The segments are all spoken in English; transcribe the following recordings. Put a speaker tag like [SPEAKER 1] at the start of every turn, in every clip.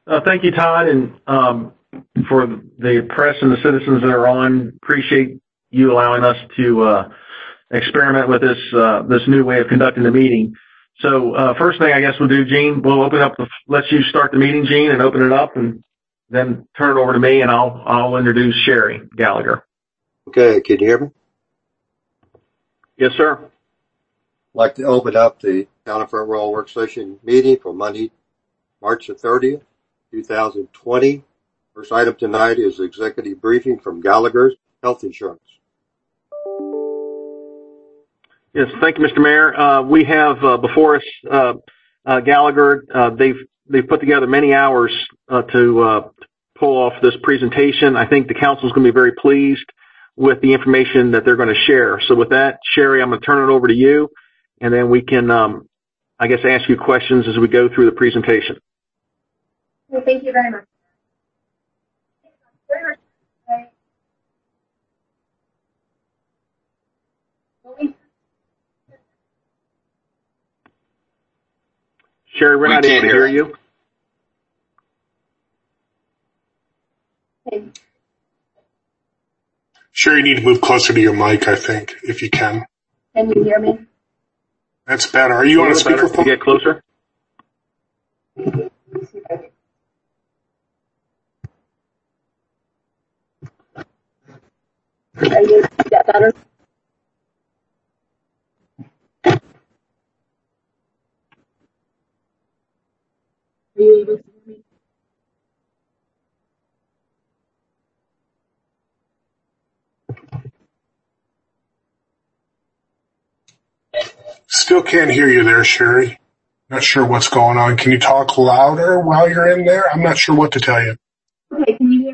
[SPEAKER 1] Thank you, Todd, and for the press and the citizens that are on. Appreciate you allowing us to experiment with this new way of conducting the meeting. So first thing I guess we'll do, Gene, we'll open up. Let you start the meeting, Gene, and open it up, and then turn it over to me, and I'll introduce Sherry Gallagher.
[SPEAKER 2] Okay, can you hear me?
[SPEAKER 1] Yes, sir.
[SPEAKER 2] I'd like to open up the Town of Front Royal Work Session meeting for Monday, March the 30th, 2020. First item tonight is executive briefing from Gallagher's Health Insurance.
[SPEAKER 1] Yes, thank you, Mr. Mayor. We have before us Gallagher. They've put together many hours to pull off this presentation. I think the council is going to be very pleased with the information that they're going to share. So with that, Sherry, I'm going to turn it over to you, and then we can, I guess, ask you questions as we go through the presentation.
[SPEAKER 3] Well, thank you very much.
[SPEAKER 1] Sherry, we're not able to hear you.
[SPEAKER 3] Okay.
[SPEAKER 4] Sherry, you need to move closer to your mic, I think, if you can.
[SPEAKER 3] Can you hear me?
[SPEAKER 4] That's better. Are you on a speakerphone?
[SPEAKER 1] Get closer.
[SPEAKER 3] Are you able to get better? Are you able to hear me?
[SPEAKER 4] Still can't hear you there, Sherry. Not sure what's going on. Can you talk louder while you're in there? I'm not sure what to tell you.
[SPEAKER 3] Okay, can you hear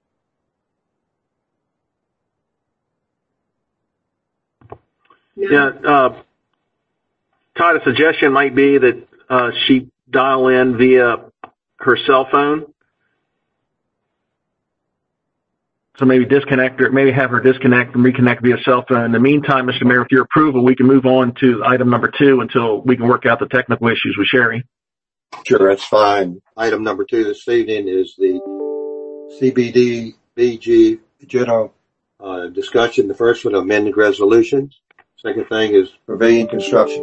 [SPEAKER 3] me? No.
[SPEAKER 1] Yeah, Todd, a suggestion might be that she dial in via her cell phone. So maybe disconnect her, maybe have her disconnect and reconnect via cell phone. In the meantime, Mr. Mayor, with your approval, we can move on to item number 2 until we can work out the technical issues with Sherry.
[SPEAKER 2] Sure, that's fine. Item number 2 this evening is the CBDBG general discussion. The first one, amended resolutions. Second thing is pavilion construction.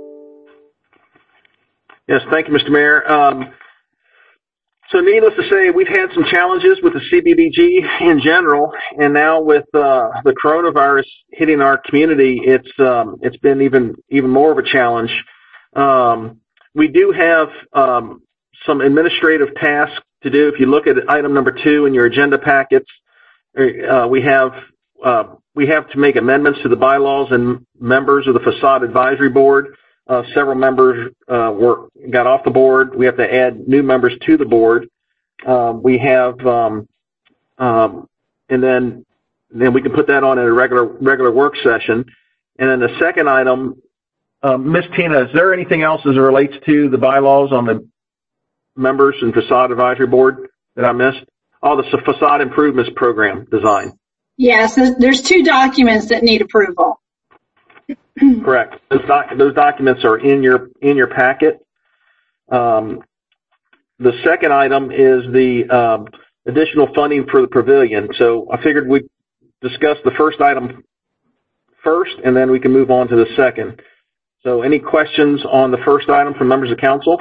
[SPEAKER 1] Yes, thank you, Mr. Mayor. So needless to say, we've had some challenges with the CBDG in general, and now with the coronavirus hitting our community, it's been even more of a challenge. We do have some administrative tasks to do. If you look at item number 2 in your agenda packets, we have to make amendments to the bylaws and members of the Facade Advisory Board. Several members got off the board. We have to add new members to the board. We have, and then we can put that on in a regular work session. And then the second item, Ms. Tina, is there anything else as it relates to the bylaws on the members and Facade Advisory Board that I missed? Oh, the Facade Improvements Program design.
[SPEAKER 5] Yes, there's 2 documents that need approval.
[SPEAKER 1] Correct. Those documents are in your packet. The second item is the additional funding for the pavilion. So I figured we'd discuss the first item first, and then we can move on to the second. So any questions on the first item from members of council?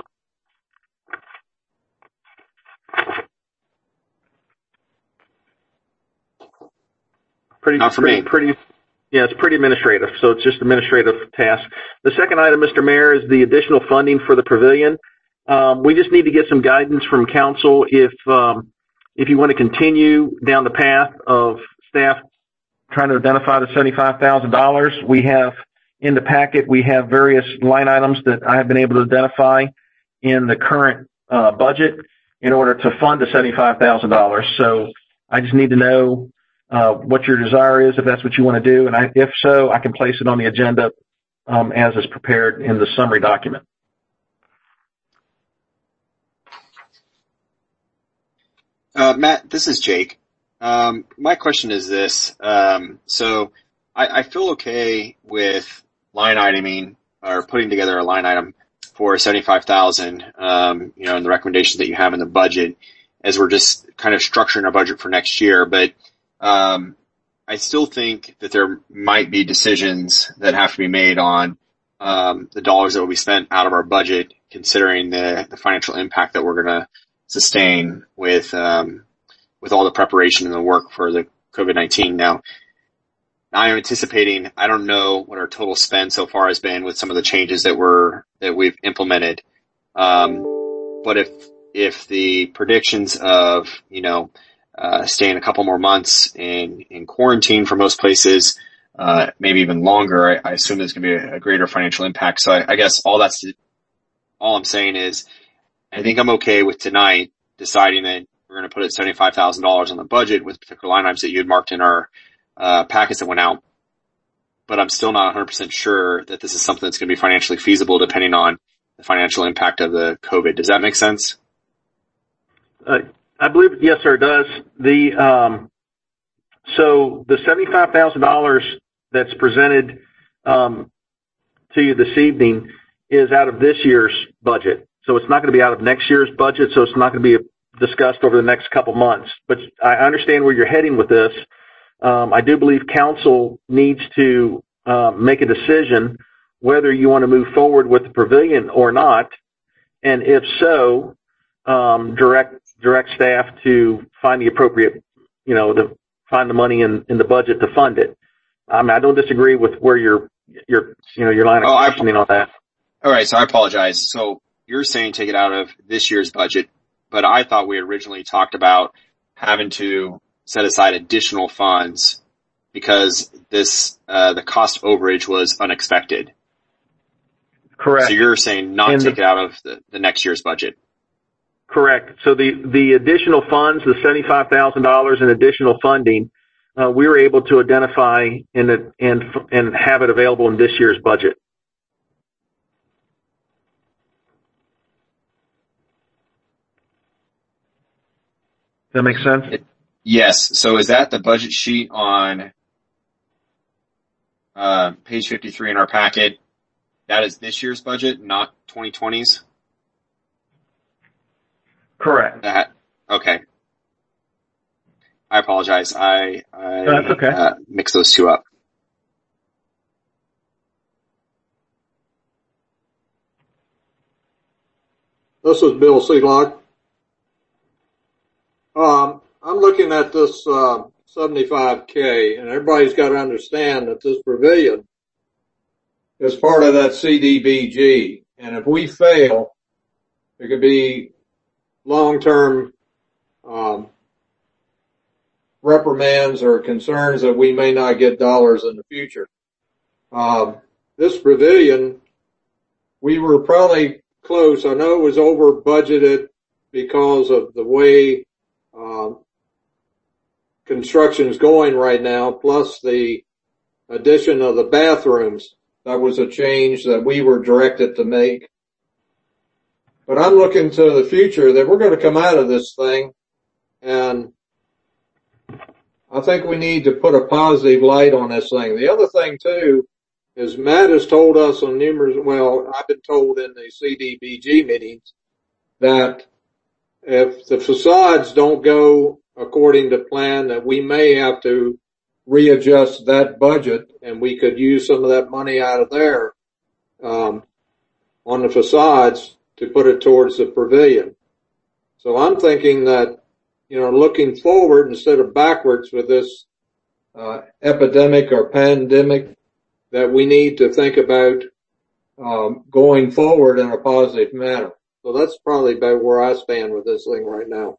[SPEAKER 6] Not for me.
[SPEAKER 1] Yeah, it's pretty administrative, so it's just administrative task. The second item, Mr. Mayor, is the additional funding for the pavilion. We just need to get some guidance from council if you want to continue down the path of staff trying to identify the $75,000. We have in the packet, we have various line items that I have been able to identify in the current budget in order to fund the $75,000. So I just need to know what your desire is, if that's what you want to do, and if so, I can place it on the agenda as is prepared in the summary document.
[SPEAKER 6] Matt, this is Jake. My question is this. So I feel okay with line iteming or putting together a line item for 75,000, and the recommendations that you have in the budget as we're just kind of structuring our budget for next year. But, I still think that there might be decisions that have to be made on, the dollars that will be spent out of our budget, considering the financial impact that we're going to sustain with all the preparation and the work for the COVID-19. Now, I am anticipating, I don't know what our total spend so far has been with some of the changes that we've implemented. But if the predictions of, staying a couple more months in quarantine for most places, maybe even longer, I assume there's going to be a greater financial impact. So I guess all I'm saying is, I think I'm okay with tonight deciding that we're going to put $75,000 on the budget with particular line items that you had marked in our packets that went out. But I'm still not 100% sure that this is something that's going to be financially feasible depending on the financial impact of the COVID. Does that make sense?
[SPEAKER 1] I believe, yes, sir, it does. So the $75,000 that's presented to you this evening is out of this year's budget. So it's not going to be out of next year's budget, so it's not going to be discussed over the next couple months. But I understand where you're heading with this. I do believe council needs to make a decision whether you want to move forward with the pavilion or not, and if so, direct staff to find the appropriate, to find the money in the budget to fund it. I don't disagree with where your line of questioning on that.
[SPEAKER 6] All right, so I apologize. So you're saying take it out of this year's budget, but I thought we originally talked about having to set aside additional funds because the cost overage was unexpected.
[SPEAKER 1] Correct.
[SPEAKER 6] So you're saying not take it out of the next year's budget.
[SPEAKER 1] Correct. So the additional funds, the $75,000 in additional funding, we were able to identify and have it available in this year's budget. Does that make sense?
[SPEAKER 6] Yes. So is that the budget sheet on page 53 in our packet? That is this year's budget, not 2020's?
[SPEAKER 1] Correct.
[SPEAKER 6] Okay. I apologize. I
[SPEAKER 1] That's okay.
[SPEAKER 6] Mixed those two up.
[SPEAKER 2] This is Bill Seelock. I'm looking at this 75K, and everybody's got to understand that this pavilion is part of that CDBG. And if we fail, there could be long-term reprimands or concerns that we may not get dollars in the future. This pavilion, we were probably close. I know it was over budgeted because of the way construction is going right now, plus the addition of the bathrooms. That was a change that we were directed to make. But I'm looking to the future that we're going to come out of this thing, and I think we need to put a positive light on this thing. The other thing too is Matt has told us on I've been told in the CDBG meetings that if the facades don't go according to plan, that we may have to readjust that budget, and we could use some of that money out of there on the facades to put it towards the pavilion. So I'm thinking that, looking forward instead of backwards with this epidemic or pandemic, that we need to think about going forward in a positive manner. So that's probably about where I stand with this thing right now.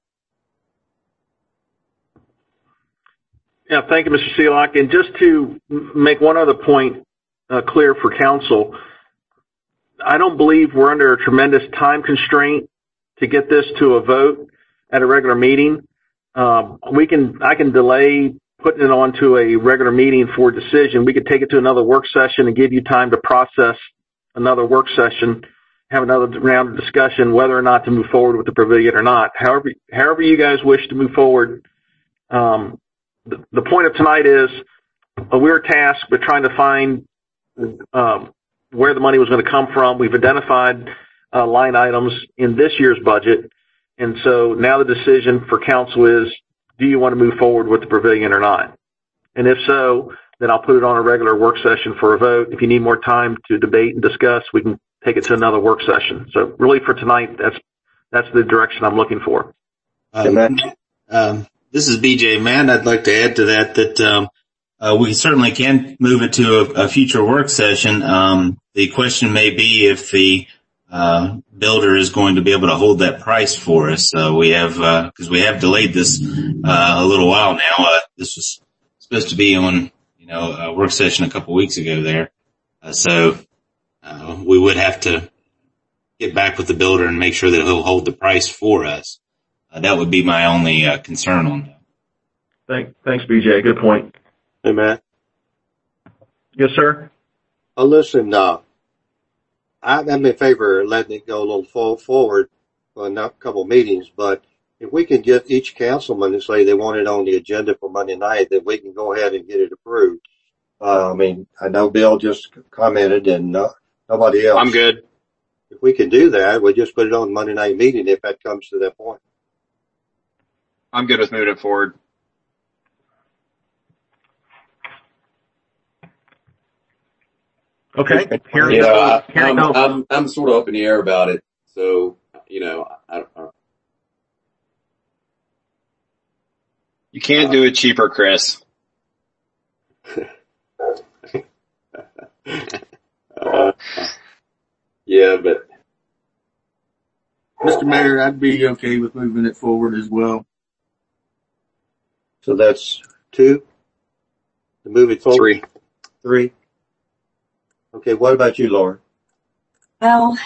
[SPEAKER 1] Yeah, thank you, Mr. Seelock. And just to make one other point clear for council, I don't believe we're under a tremendous time constraint to get this to a vote at a regular meeting. I can delay putting it onto a regular meeting for decision. We could take it to another work session and give you time to process another work session, have another round of discussion whether or not to move forward with the pavilion or not. However you guys wish to move forward. The point of tonight is we're tasked with trying to find where the money was going to come from. We've identified line items in this year's budget. And so now the decision for council is, do you want to move forward with the pavilion or not? And if so, then I'll put it on a regular work session for a vote. If you need more time to debate and discuss, we can take it to another work session. So really for tonight, that's the direction I'm looking for.
[SPEAKER 7] This is BJ. Matt, I'd like to add to that we certainly can move it to a future work session. The question may be if the builder is going to be able to hold that price for us. We have, because we have delayed this a little while now. This was supposed to be on, a work session a couple weeks ago there. So we would have to get back with the builder and make sure that he'll hold the price for us. That would be my only concern on that.
[SPEAKER 1] Thanks, BJ. Good point.
[SPEAKER 2] Hey, Matt.
[SPEAKER 1] Yes, sir.
[SPEAKER 2] Listen, I'm in favor of letting it go a little forward for a couple of meetings, but if we can get each councilman to say they want it on the agenda for Monday night, then we can go ahead and get it approved. I know Bill just commented and nobody else.
[SPEAKER 6] I'm good.
[SPEAKER 2] If we can do that, we'll just put it on the Monday night meeting if that comes to that point.
[SPEAKER 6] I'm good with moving it forward.
[SPEAKER 1] Okay.
[SPEAKER 8] I'm sort of up in the air about it. So, I don't know.
[SPEAKER 6] You can't do it cheaper, Chris.
[SPEAKER 8] Yeah, but
[SPEAKER 9] Mr. Mayor, I'd be okay with moving it forward as well.
[SPEAKER 2] So that's 2 to move it forward. 3. Okay, what about you, Laura?
[SPEAKER 10] Well,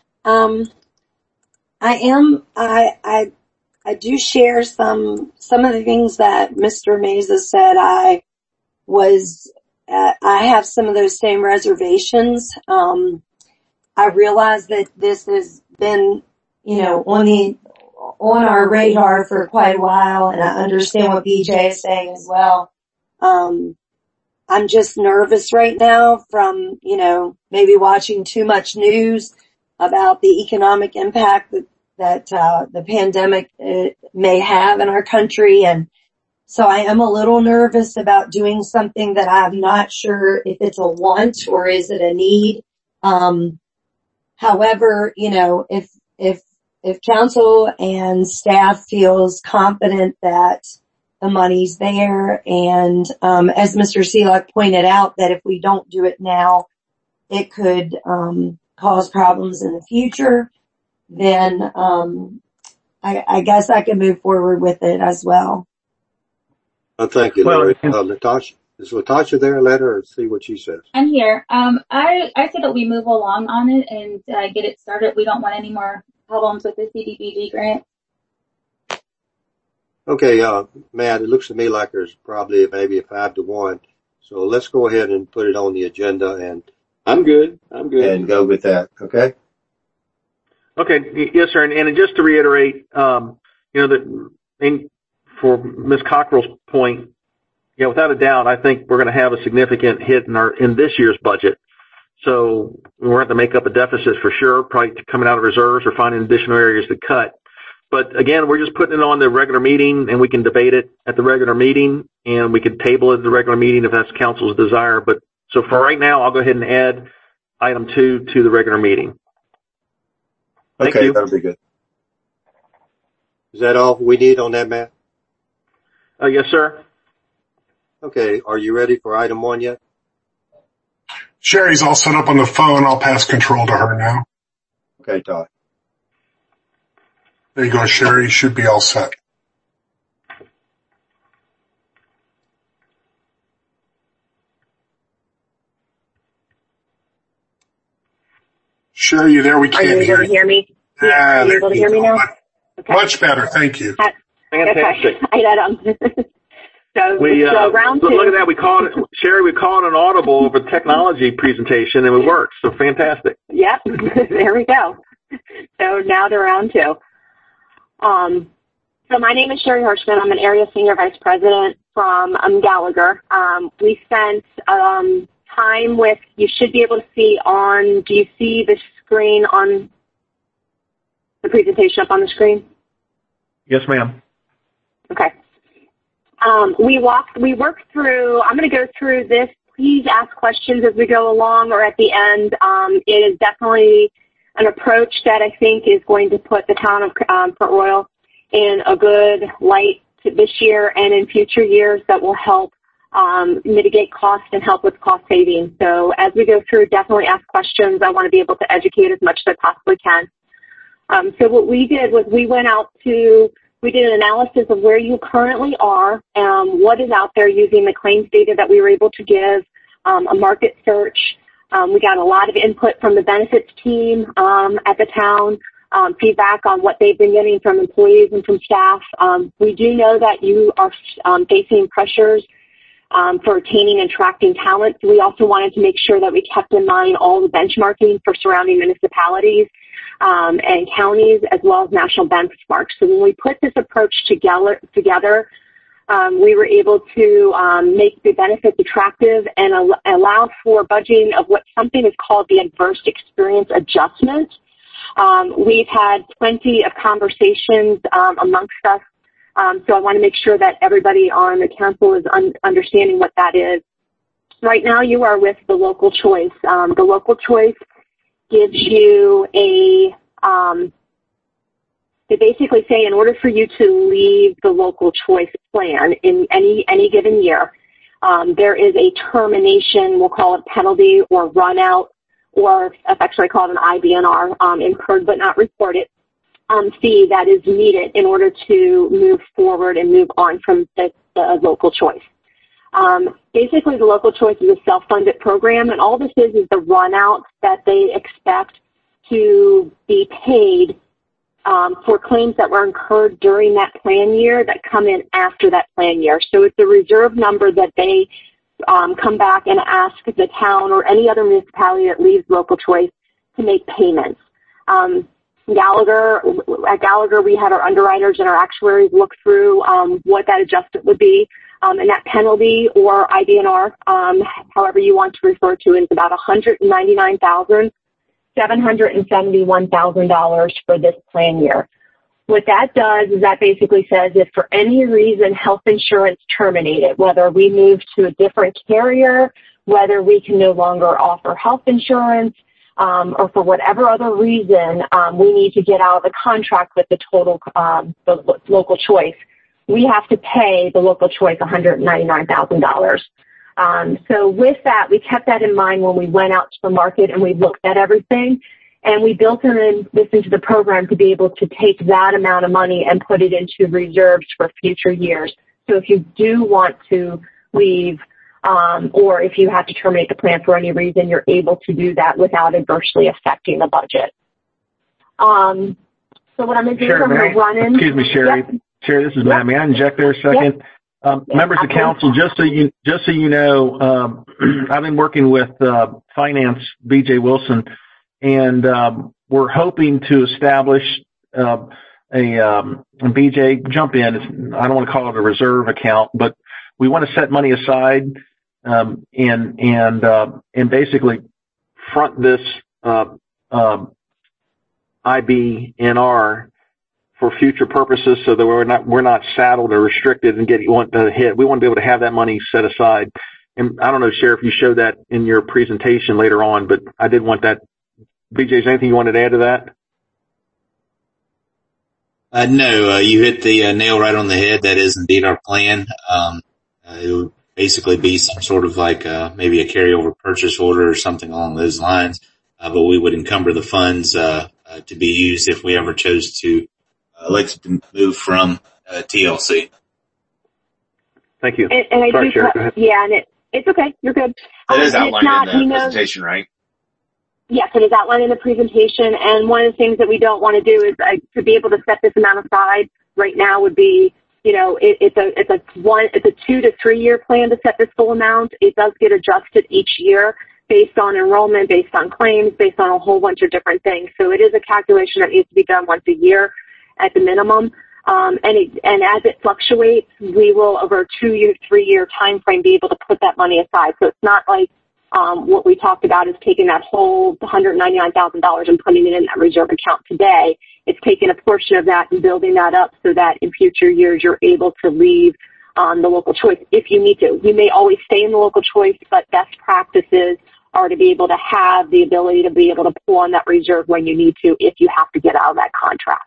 [SPEAKER 10] I do share some of the things that Mr. Meza said. I have some of those same reservations. I realize that this has been, on our radar for quite a while, and I understand what BJ is saying as well. I'm just nervous right now from, maybe watching too much news about the economic impact that the pandemic may have in our country. And so I am a little nervous about doing something that I'm not sure if it's a want or is it a need. However, if council and staff feels confident that the money's there, and as Mr. Seelock pointed out, that if we don't do it now, it could cause problems in the future, then I guess I can move forward with it as well.
[SPEAKER 2] Thank you, Larry. Natasha. Is Natasha there? Let her see what she says.
[SPEAKER 3] I'm here. I said that we move along on it and get it started. We don't want any more problems with the CDBG grant.
[SPEAKER 2] Okay, Matt, it looks to me like there's probably maybe a 5-1. So let's go ahead and put it on the agenda, and
[SPEAKER 8] I'm good.
[SPEAKER 2] And go with that. Okay.
[SPEAKER 1] Okay. Yes, sir. And just to reiterate, for Ms. Cockrell's point, without a doubt, I think we're going to have a significant hit in this year's budget. So we're going to have to make up a deficit for sure, probably coming out of reserves or finding additional areas to cut. But again, we're just putting it on the regular meeting, and we can debate it at the regular meeting, and we can table it at the regular meeting if that's council's desire. But so for right now, I'll go ahead and add item 2 to the regular meeting. Thank you.
[SPEAKER 2] That'll be good. Is that all we need on that, Matt?
[SPEAKER 1] Yes, sir.
[SPEAKER 2] Okay. Are you ready for item 1 yet?
[SPEAKER 4] Sherry's all set up on the phone. I'll pass control to her now.
[SPEAKER 2] Okay, Todd.
[SPEAKER 4] There you go, Sherry. Should be all set. Sherry, you there? We can't hear you.
[SPEAKER 3] Are you able to hear me?
[SPEAKER 4] Yeah,
[SPEAKER 3] are you able to hear me now? Okay.
[SPEAKER 4] Much better. Thank you.
[SPEAKER 1] Fantastic.
[SPEAKER 3] Okay. So round 2.
[SPEAKER 1] Look at that. We called it, Sherry, we called an audible of a technology presentation, and it worked. So fantastic.
[SPEAKER 3] Yep. There we go. So now to round 2. So my name is Sherry Hirschman. I'm an area senior vice president from Gallagher. We spent time with, you should be able to see on, do you see the screen on
[SPEAKER 11] the presentation up on the screen?
[SPEAKER 1] Yes, ma'am.
[SPEAKER 11] Okay. We worked through, I'm going to go through this. Please ask questions as we go along or at the end. It is definitely an approach that I think is going to put the town of Port Royal in a good light this year and in future years that will help mitigate costs and help with cost savings. So as we go through, definitely ask questions. I want to be able to educate as much as I possibly can. So what we did was we did an analysis of where you currently are, what is out there using the claims data that we were able to give, a market search. We got a lot of input from the benefits team at the town, feedback on what they've been getting from employees and from staff. We do know that you are facing pressures for retaining and attracting talent. So we also wanted to make sure that we kept in mind all the benchmarking for surrounding municipalities and counties, as well as national benchmarks. So when we put this approach together, we were able to make the benefits attractive and allow for budgeting of what something is called the adverse experience adjustment. We've had plenty of conversations amongst us, so I want to make sure that everybody on the council is understanding what that is. Right now you are with the local choice. The local choice gives you they basically say in order for you to leave the local choice plan in any given year, there is a termination, we'll call it penalty or run out, or affectionately called an IBNR, incurred but not reported, fee that is needed in order to move forward and move on from the local choice. Basically, the local choice is a self-funded program, and all this is the run-out that they expect to be paid for claims that were incurred during that plan year that come in after that plan year. So it's a reserve number that they come back and ask the town or any other municipality that leaves local choice to make payments. At Gallagher, we had our underwriters and our actuaries look through what that adjustment would be. And that penalty or IBNR, however you want to refer to it, is about $199,771,000 for this plan year. What that does is that basically says if for any reason health insurance terminated, whether we move to a different carrier, whether we can no longer offer health insurance, or for whatever other reason we need to get out of the contract with the local choice, we have to pay the local choice $199,000. So with that, we kept that in mind when we went out to the market and we looked at everything, and we built this into the program to be able to take that amount of money and put it into reserves for future years. So if you do want to leave, or if you have to terminate the plan for any reason, you're able to do that without adversely affecting the budget. So what I'm going to do is I'm going to run in.
[SPEAKER 1] Excuse me, Sherry. Yep. Sherry, this is Matt. May I inject there a second? Yep. Members of council, just so you know, I've been working with finance, BJ Wilson, and we're hoping to establish BJ, jump in. I don't want to call it a reserve account, but we want to set money aside and basically front this IBNR for future purposes, so that we're not saddled or restricted and want to hit. We want to be able to have that money set aside. And I don't know, Sheriff, you showed that in your presentation later on, but I did want that. BJ, is there anything you wanted to add to that?
[SPEAKER 7] No, you hit the nail right on the head. That is indeed our plan. It would basically be some sort of like maybe a carryover purchase order or something along those lines, but we would encumber the funds to be used if we ever chose to elect to move from TLC.
[SPEAKER 11] Thank you. And sorry, Sherry, go ahead. Yeah, and it's okay. You're good.
[SPEAKER 6] It is outlined in the presentation, right?
[SPEAKER 11] Yes, it is outlined in the presentation. And one of the things that we don't want to do is to be able to set this amount aside right now would be, it's a 2 to 3 year plan to set this full amount. It does get adjusted each year based on enrollment, based on claims, based on a whole bunch of different things. So it is a calculation that needs to be done once a year at the minimum. And as it fluctuates, we will over a 2 year, 3 year time frame be able to put that money aside. So it's not like What we talked about is taking that whole $199,000 and putting it in that reserve account today. It's taking a portion of that and building that up so that in future years you're able to leave the local choice if you need to. You may always stay in the local choice, but best practices are to be able to have the ability to be able to pull on that reserve when you need to if you have to get out of that contract.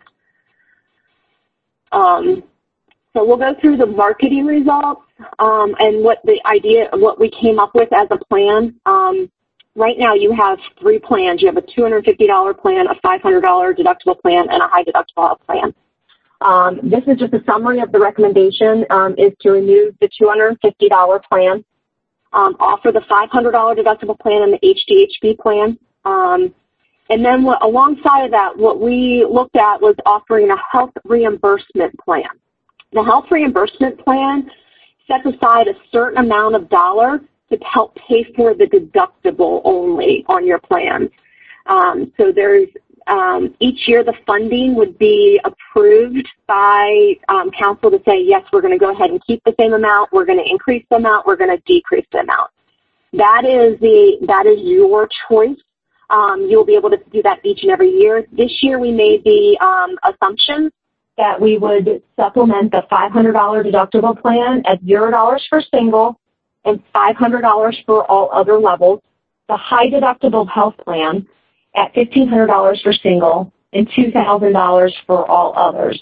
[SPEAKER 11] So we'll go through the marketing results and what we came up with as a plan. Right now you have 3 plans. You have a $250 plan, a $500 deductible plan, and a high deductible health plan. This is just a summary of the recommendation is to remove the $250 plan, offer the $500 deductible plan and the HDHP plan. And then alongside of that, what we looked at was offering a health reimbursement plan. The health reimbursement plan sets aside a certain amount of dollars to help pay for the deductible only on your plan. So there's each year the funding would be approved by council to say, yes, we're going to go ahead and keep the same amount, we're going to increase the amount, we're going to decrease the amount. That is your choice. You'll be able to do that each and every year. This year we made the assumption that we would supplement the $500 deductible plan at $0 for single and $500 for all other levels, the high deductible health plan at $1,500 for single and $2,000 for all others.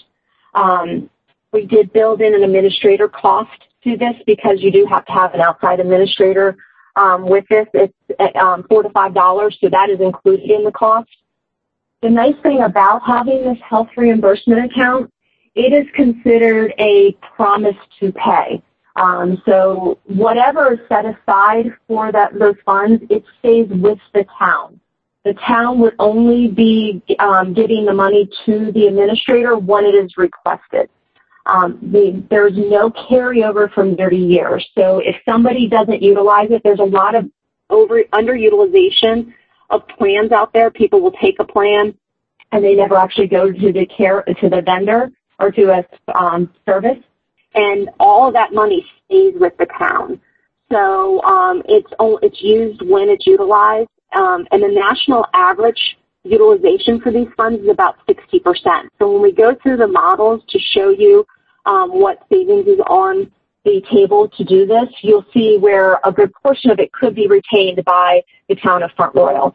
[SPEAKER 11] We did build in an administrator cost to this because you do have to have an outside administrator with this. It's $4 to $5, so that is included in the cost. The nice thing about having this health reimbursement account, it is considered a promise to pay. So whatever is set aside for those funds, it stays with the town. The town would only be giving the money to the administrator when it is requested. There's no carryover from year to year. So if somebody doesn't utilize it, there's a lot of underutilization of plans out there. People will take a plan and they never actually go to the vendor or to a service, and all of that money stays with the town. So it's used when it's utilized, and the national average utilization for these funds is about 60%. So when we go through the models to show you what savings is on the table to do this, you'll see where a good portion of it could be retained by the town of Front Royal.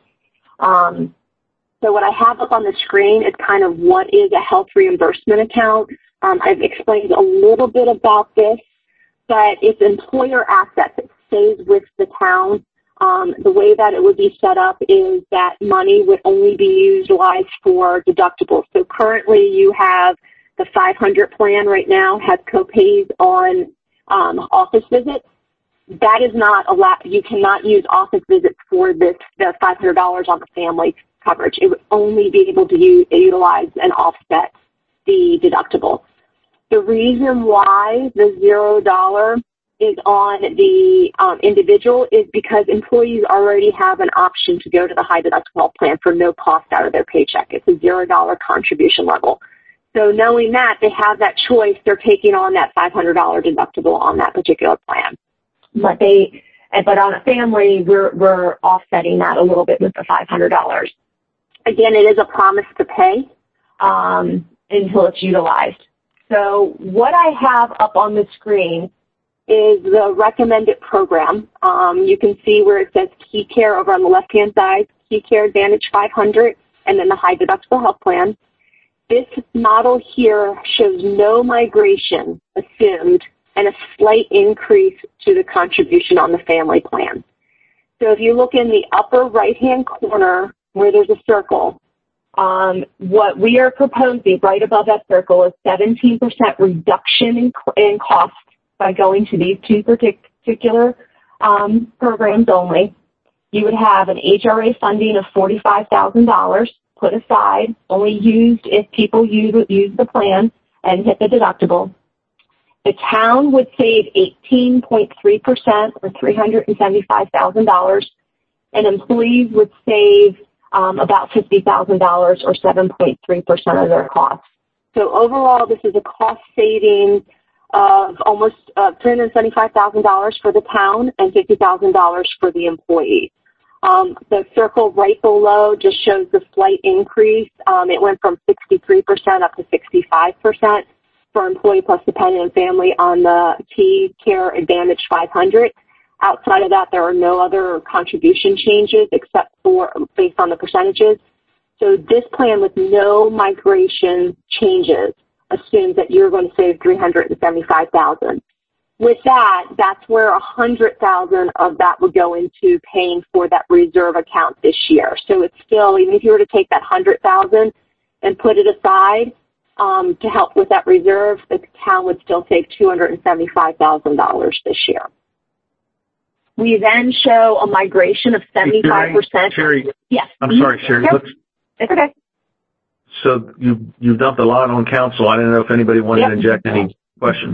[SPEAKER 11] So what I have up on the screen is kind of what is a health reimbursement account. I've explained a little bit about this, but it's employer assets. It stays with the town. The way that it would be set up is that money would only be utilized for deductibles. So currently you have the 500 plan right now has copays on office visits. That is not allowed. You cannot use office visits for the $500 on the family coverage. It would only be able to utilize and offset the deductible. The reason why the $0 is on the individual is because employees already have an option to go to the high deductible health plan for no cost out of their paycheck. It's a $0 contribution level. So knowing that they have that choice, they're taking on that $500 deductible on that particular plan. But on a family, we're offsetting that a little bit with the $500. Again, it is a promise to pay until it's utilized. So what I have up on the screen is the recommended program. You can see where it says Key Care over on the left-hand side, Key Care Advantage 500, and then the high deductible health plan. This model here shows no migration assumed and a slight increase to the contribution on the family plan. So if you look in the upper right-hand corner where there's a circle, what we are proposing right above that circle is 17% reduction in cost by going to these two particular programs only. You would have an HRA funding of $45,000 put aside, only used if people use the plan and hit the deductible. The town would save 18.3% or $375,000, and employees would save about $50,000 or 7.3% of their costs. So overall, this is a cost saving of almost $375,000 for the town and $50,000 for the employee. The circle right below just shows the slight increase. It went from 63% up to 65% for employee plus dependent and family on the Key Care Advantage 500. Outside of that, there are no other contribution changes except for based on the percentages. So this plan with no migration changes assumes that you're going to save $375,000. With that, that's where $100,000 of that would go into paying for that reserve account this year. So it's still, even if you were to take that $100,000 and put it aside to help with that reserve, the town would still save $275,000 this year. We then show a migration of 75%.
[SPEAKER 1] Sherry,
[SPEAKER 11] yes.
[SPEAKER 1] I'm sorry, Sherry.
[SPEAKER 11] Yep. It's okay.
[SPEAKER 1] So you've dumped a lot on council. I didn't know if anybody wanted to inject any questions.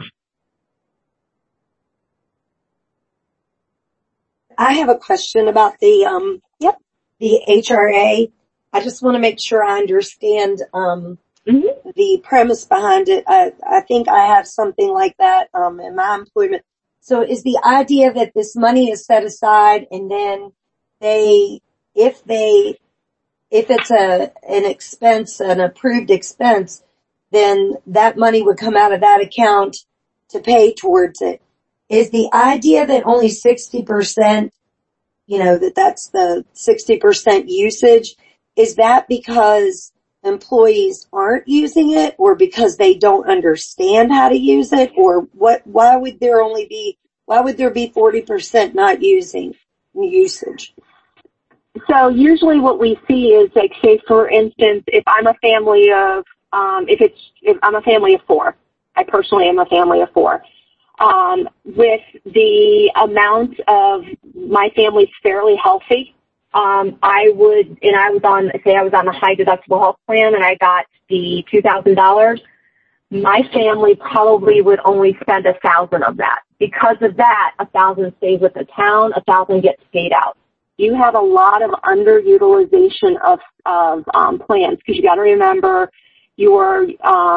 [SPEAKER 10] I have a question about the HRA. I just want to make sure I understand the premise behind it. I think I have something like that in my employment. So is the idea that this money is set aside and then if it's an expense, an approved expense, then that money would come out of that account to pay towards it. Is the idea that only 60%, that's the 60% usage? Is that because employees aren't using it or because they don't understand how to use it, or why would there be 40% not using usage?
[SPEAKER 11] So usually what we see is, like, say for instance, if I'm a family of, if I'm a family of 4, I personally am a family of 4. With the amount of my family's fairly healthy, I was on a high deductible health plan and I got the $2,000. My family probably would only spend $1,000 of that. Because of that, $1,000 stays with the town, $1,000 gets paid out. You have a lot of underutilization of plans, because you got to remember your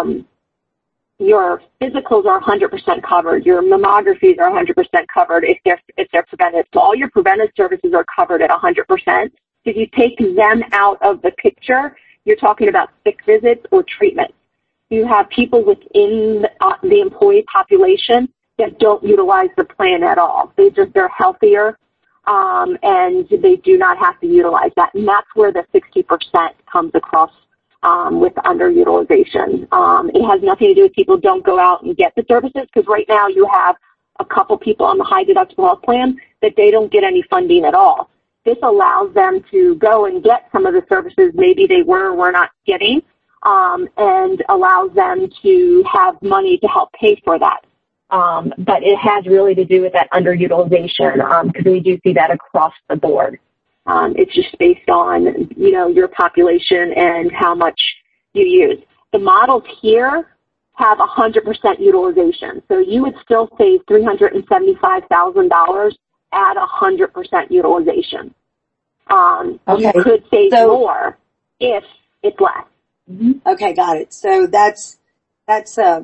[SPEAKER 11] physicals are 100% covered. Your mammographies are 100% covered if they're preventive. So all your preventive services are covered at 100%. So if you take them out of the picture, you're talking about sick visits or treatments. You have people within the employee population that don't utilize the plan at all. They're healthier, and they do not have to utilize that. And that's where the 60% comes across with underutilization. It has nothing to do with people don't go out and get the services, because right now you have a couple people on the high deductible health plan that they don't get any funding at all. This allows them to go and get some of the services maybe they were or were not getting, and allows them to have money to help pay for that. But it has really to do with that underutilization, because we do see that across the board. It's just based on, your population and how much you use. The models here have 100% utilization. So you would still save $375,000 at 100% utilization. You could save more if it's less. Mm-hmm.
[SPEAKER 10] Okay, got it. So that's a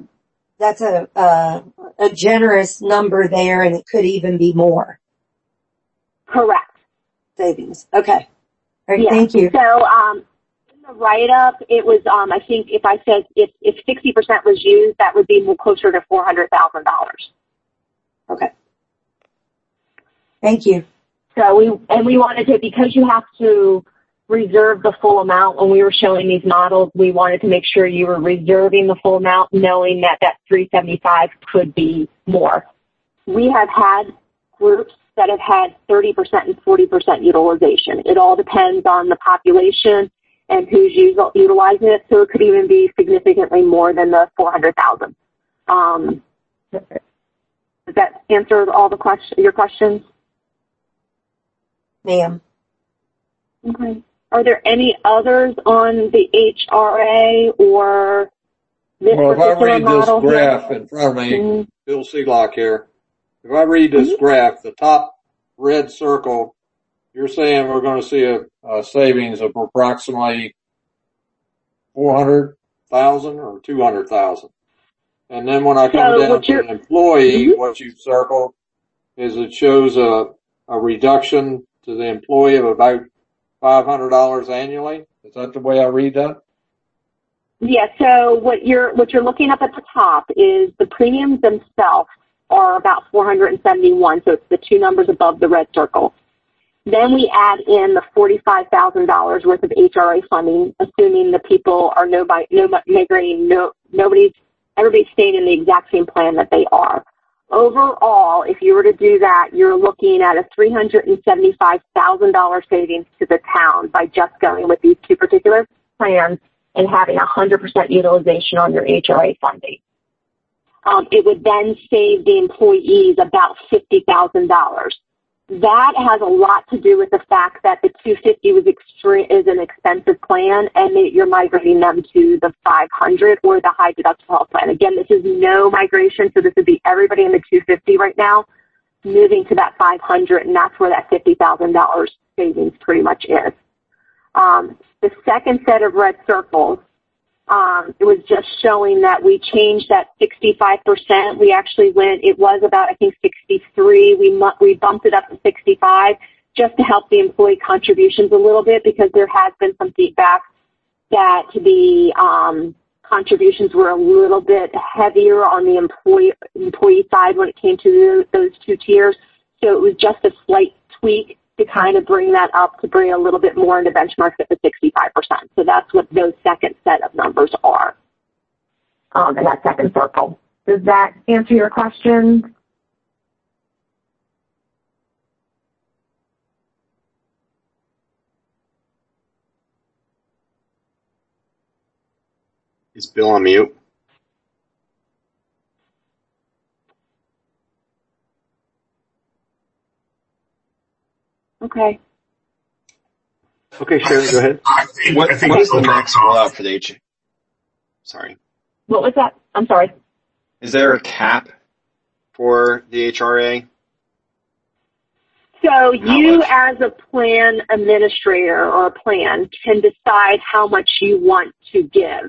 [SPEAKER 10] generous number there, and it could even be more.
[SPEAKER 11] Correct.
[SPEAKER 10] Savings. Okay. All right,
[SPEAKER 11] yeah.
[SPEAKER 10] Thank you.
[SPEAKER 11] So, in the write-up, it was, I think if I said if 60% was used, that would be more closer to $400,000.
[SPEAKER 10] Okay. Thank you.
[SPEAKER 11] So we wanted to, because you have to reserve the full amount when we were showing these models, we wanted to make sure you were reserving the full amount, knowing that that 375 could be more. We have had groups that have had 30% and 40% utilization. It all depends on the population and who's utilizing it, so it could even be significantly more than the 400,000. Does that answer all your questions?
[SPEAKER 10] Ma'am.
[SPEAKER 11] Okay. Are there any others on the HRA or this particular model?
[SPEAKER 12] Well, if I read this graph in front of me, Bill Seelock here. If I read this graph, the top red circle, you're saying we're going to see a savings of approximately 400,000 or 200,000? And then when I come down to the employee, what you circled is it shows a reduction to the employee of about $500 annually. Is that the way I read that?
[SPEAKER 11] Yeah, so what you're looking up at the top is the premiums themselves are about $471, so it's the two numbers above the red circle. Then we add in the $45,000 worth of HRA funding, assuming the people are everybody's staying in the exact same plan that they are. Overall, if you were to do that, you're looking at a $375,000 savings to the town by just going with these two particular plans and having 100% utilization on your HRA funding. It would then save the employees about $50,000. That has a lot to do with the fact that the 250 is an expensive plan, and you're migrating them to the 500 or the high deductible health plan. Again, this is no migration, so this would be everybody in the 250 right now moving to that 500, and that's where that $50,000 savings pretty much is. The second set of red circles, it was just showing that we changed that 65%. We actually it was about, I think, 63. We bumped it up to 65 just to help the employee contributions a little bit, because there has been some feedback that the contributions were a little bit heavier on the employee side when it came to those two tiers. So it was just a slight tweak to kind of bring that up, to bring a little bit more into benchmarks at the 65%. So that's what those second set of numbers are in that second circle. Does that answer your question?
[SPEAKER 6] Is Bill on mute?
[SPEAKER 11] Okay.
[SPEAKER 1] Okay, Sherry, go ahead.
[SPEAKER 4] I think
[SPEAKER 6] What's the max rollout for the Sorry.
[SPEAKER 11] What was that? I'm sorry.
[SPEAKER 6] Is there a cap for the HRA?
[SPEAKER 11] So you as a plan administrator or a plan can decide how much you want to give.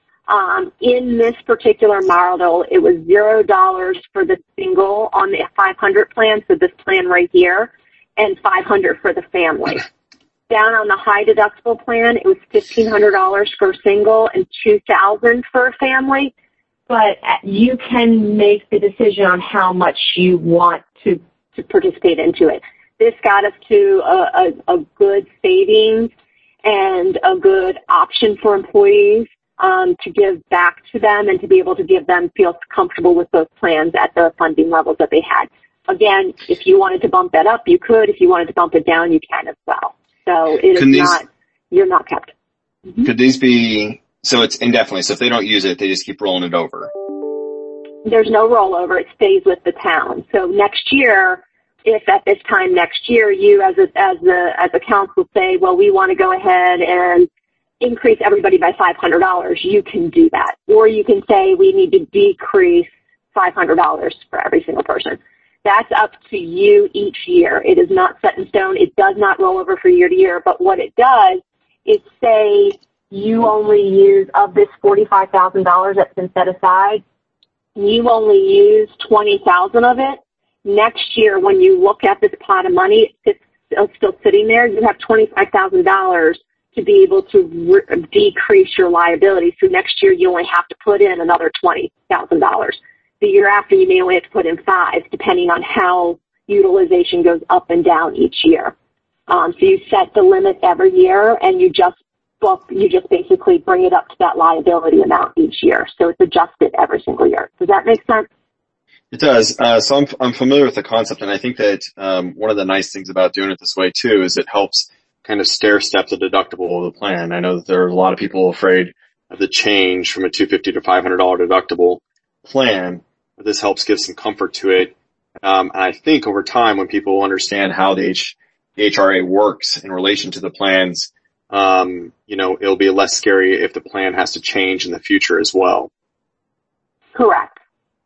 [SPEAKER 11] In this particular model, it was $0 for the single on the 500 plan, so this plan right here, and $500 for the family. Down on the high deductible plan, it was $1,500 for a single and $2,000 for a family. But you can make the decision on how much you want to participate into it. This got us to a good savings and a good option for employees to give back to them and to be able to feel comfortable with those plans at the funding levels that they had. Again, if you wanted to bump that up, you could. If you wanted to bump it down, you can as well. So you're not kept. Mm-hmm.
[SPEAKER 6] Could these be, so it's indefinitely, so if they don't use it, they just keep rolling it over?
[SPEAKER 11] There's no rollover. It stays with the town. So next year, if at this time next year, you as a council say, well, we want to go ahead and increase everybody by $500, you can do that. Or you can say we need to decrease $500 for every single person. That's up to you each year. It is not set in stone. It does not roll over for year to year. But what it does is say you only use, of this $45,000 that's been set aside, you only use $20,000 of it. Next year, when you look at this pot of money, it's still sitting there. You have $25,000 to be able to decrease your liability. So next year, you only have to put in another $20,000. The year after, you may only have to put in $5,000, depending on how utilization goes up and down each year. So you set the limit every year, and you just basically bring it up to that liability amount each year. So it's adjusted every single year. Does that make sense?
[SPEAKER 6] It does. So I'm familiar with the concept, and I think that one of the nice things about doing it this way too is it helps kind of stair step the deductible of the plan. I know that there are a lot of people afraid of the change from a $250 to $500 deductible plan. This helps give some comfort to it. And I think over time, when people understand how the HRA works in relation to the plans, it'll be less scary if the plan has to change in the future as well.
[SPEAKER 11] Correct.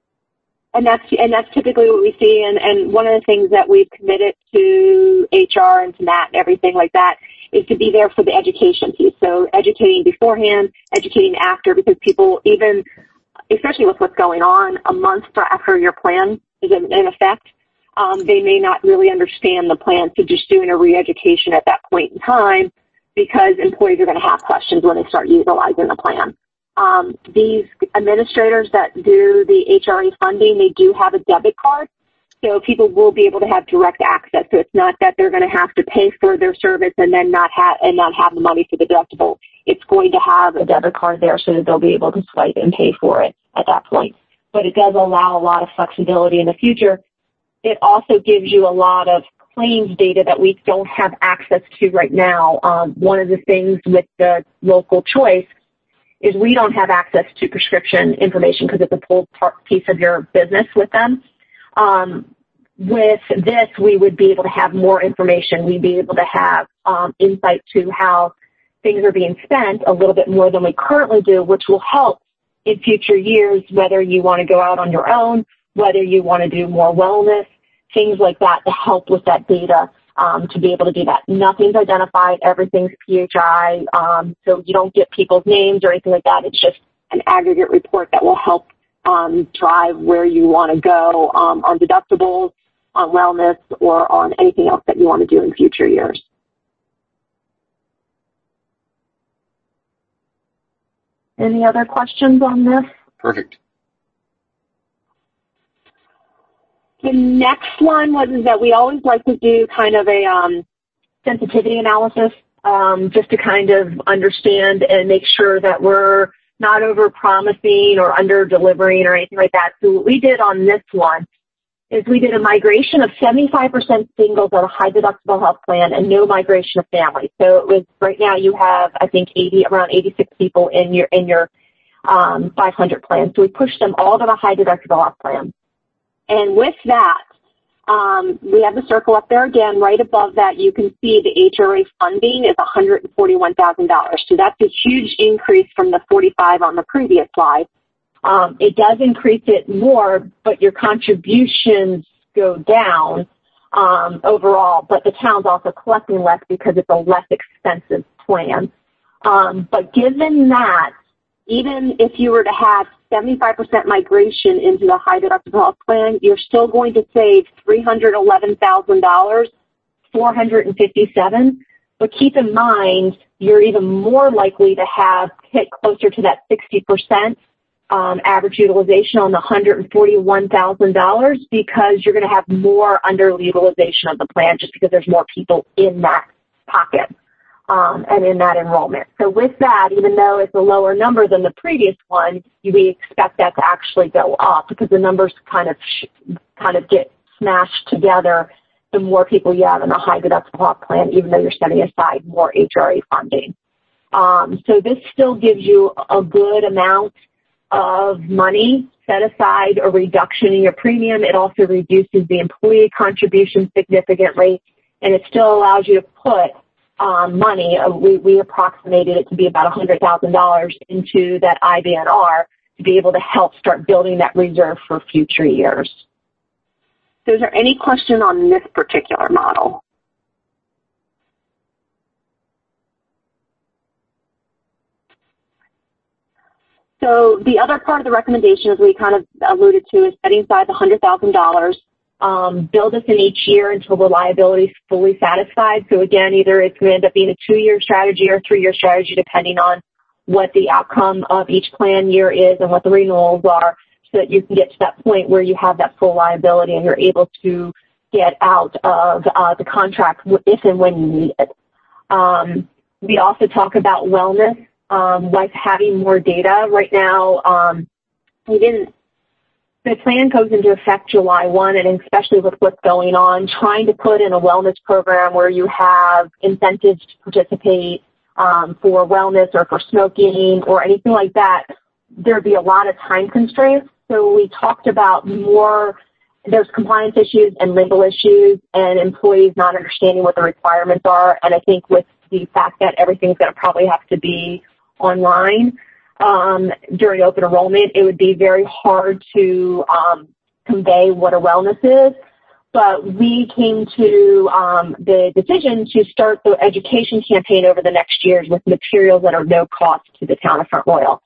[SPEAKER 11] And that's typically what we see. And one of the things that we've committed to HR and to Matt and everything like that is to be there for the education piece. So educating beforehand, educating after, because people, even especially with what's going on a month after your plan is in effect. They may not really understand the plan, so just doing a re-education at that point in time, because employees are going to have questions when they start utilizing the plan. These administrators that do the HRA funding, they do have a debit card, so people will be able to have direct access. So it's not that they're going to have to pay for their service and then not have the money for the deductible. It's going to have a debit card there so that they'll be able to swipe and pay for it at that point. But it does allow a lot of flexibility in the future. It also gives you a lot of claims data that we don't have access to right now. One of the things with the local choice is we don't have access to prescription information because it's a full piece of your business with them. With this, we would be able to have more information. We'd be able to have insight to how things are being spent a little bit more than we currently do, which will help in future years, whether you want to go out on your own, whether you want to do more wellness, things like that to help with that data, to be able to do that. Nothing's identified. Everything's PHI, so you don't get people's names or anything like that. It's just an aggregate report that will help drive where you want to go on deductibles, on wellness, or on anything else that you want to do in future years. Any other questions on this?
[SPEAKER 6] Perfect.
[SPEAKER 11] The next one was that we always like to do kind of a sensitivity analysis, just to kind of understand and make sure that we're not over-promising or under-delivering or anything like that. So what we did on this one is we did a migration of 75% singles on a high-deductible health plan and no migration of families. So it was, right now you have, I think, around 86 people in your 500 plan. So we pushed them all to the high-deductible health plan. And with that, we have the circle up there again. Right above that, you can see the HRA funding is $141,000. So that's a huge increase from the 45 on the previous slide. It does increase it more, but your contributions go down overall. But the town's also collecting less because it's a less expensive plan. But given that, even if you were to have 75% migration into the high deductible health plan, you're still going to save $311,000, $457. But keep in mind, you're even more likely to have hit closer to that 60% average utilization on the $141,000 because you're going to have more underutilization of the plan just because there's more people in that pocket. And in that enrollment. So with that, even though it's a lower number than the previous one, we expect that to actually go up because the numbers kind of get smashed together the more people you have in the high deductible health plan, even though you're setting aside more HRA funding. So this still gives you a good amount of money set aside, a reduction in your premium. It also reduces the employee contribution significantly, and it still allows you to put money. We approximated it to be about $100,000 into that IBNR to be able to help start building that reserve for future years. So is there any question on this particular model? So the other part of the recommendation, as we kind of alluded to, is setting aside the $100,000. Build this in each year until the liability is fully satisfied. So again, either it's going to end up being a 2-year strategy or a 3-year strategy, depending on what the outcome of each plan year is and what the renewals are, so that you can get to that point where you have that full liability and you're able to get out of the contract if and when you need it. We also talk about wellness, like having more data. Right now, the plan goes into effect July 1, and especially with what's going on, trying to put in a wellness program where you have incentives to participate for wellness or for smoking or anything like that, there'd be a lot of time constraints. So we talked about there's compliance issues and legal issues and employees not understanding what the requirements are. And I think with the fact that everything's going to probably have to be online, during open enrollment, it would be very hard to convey what a wellness is. But we came to the decision to start the education campaign over the next years with materials that are no cost to the town of Front Royal.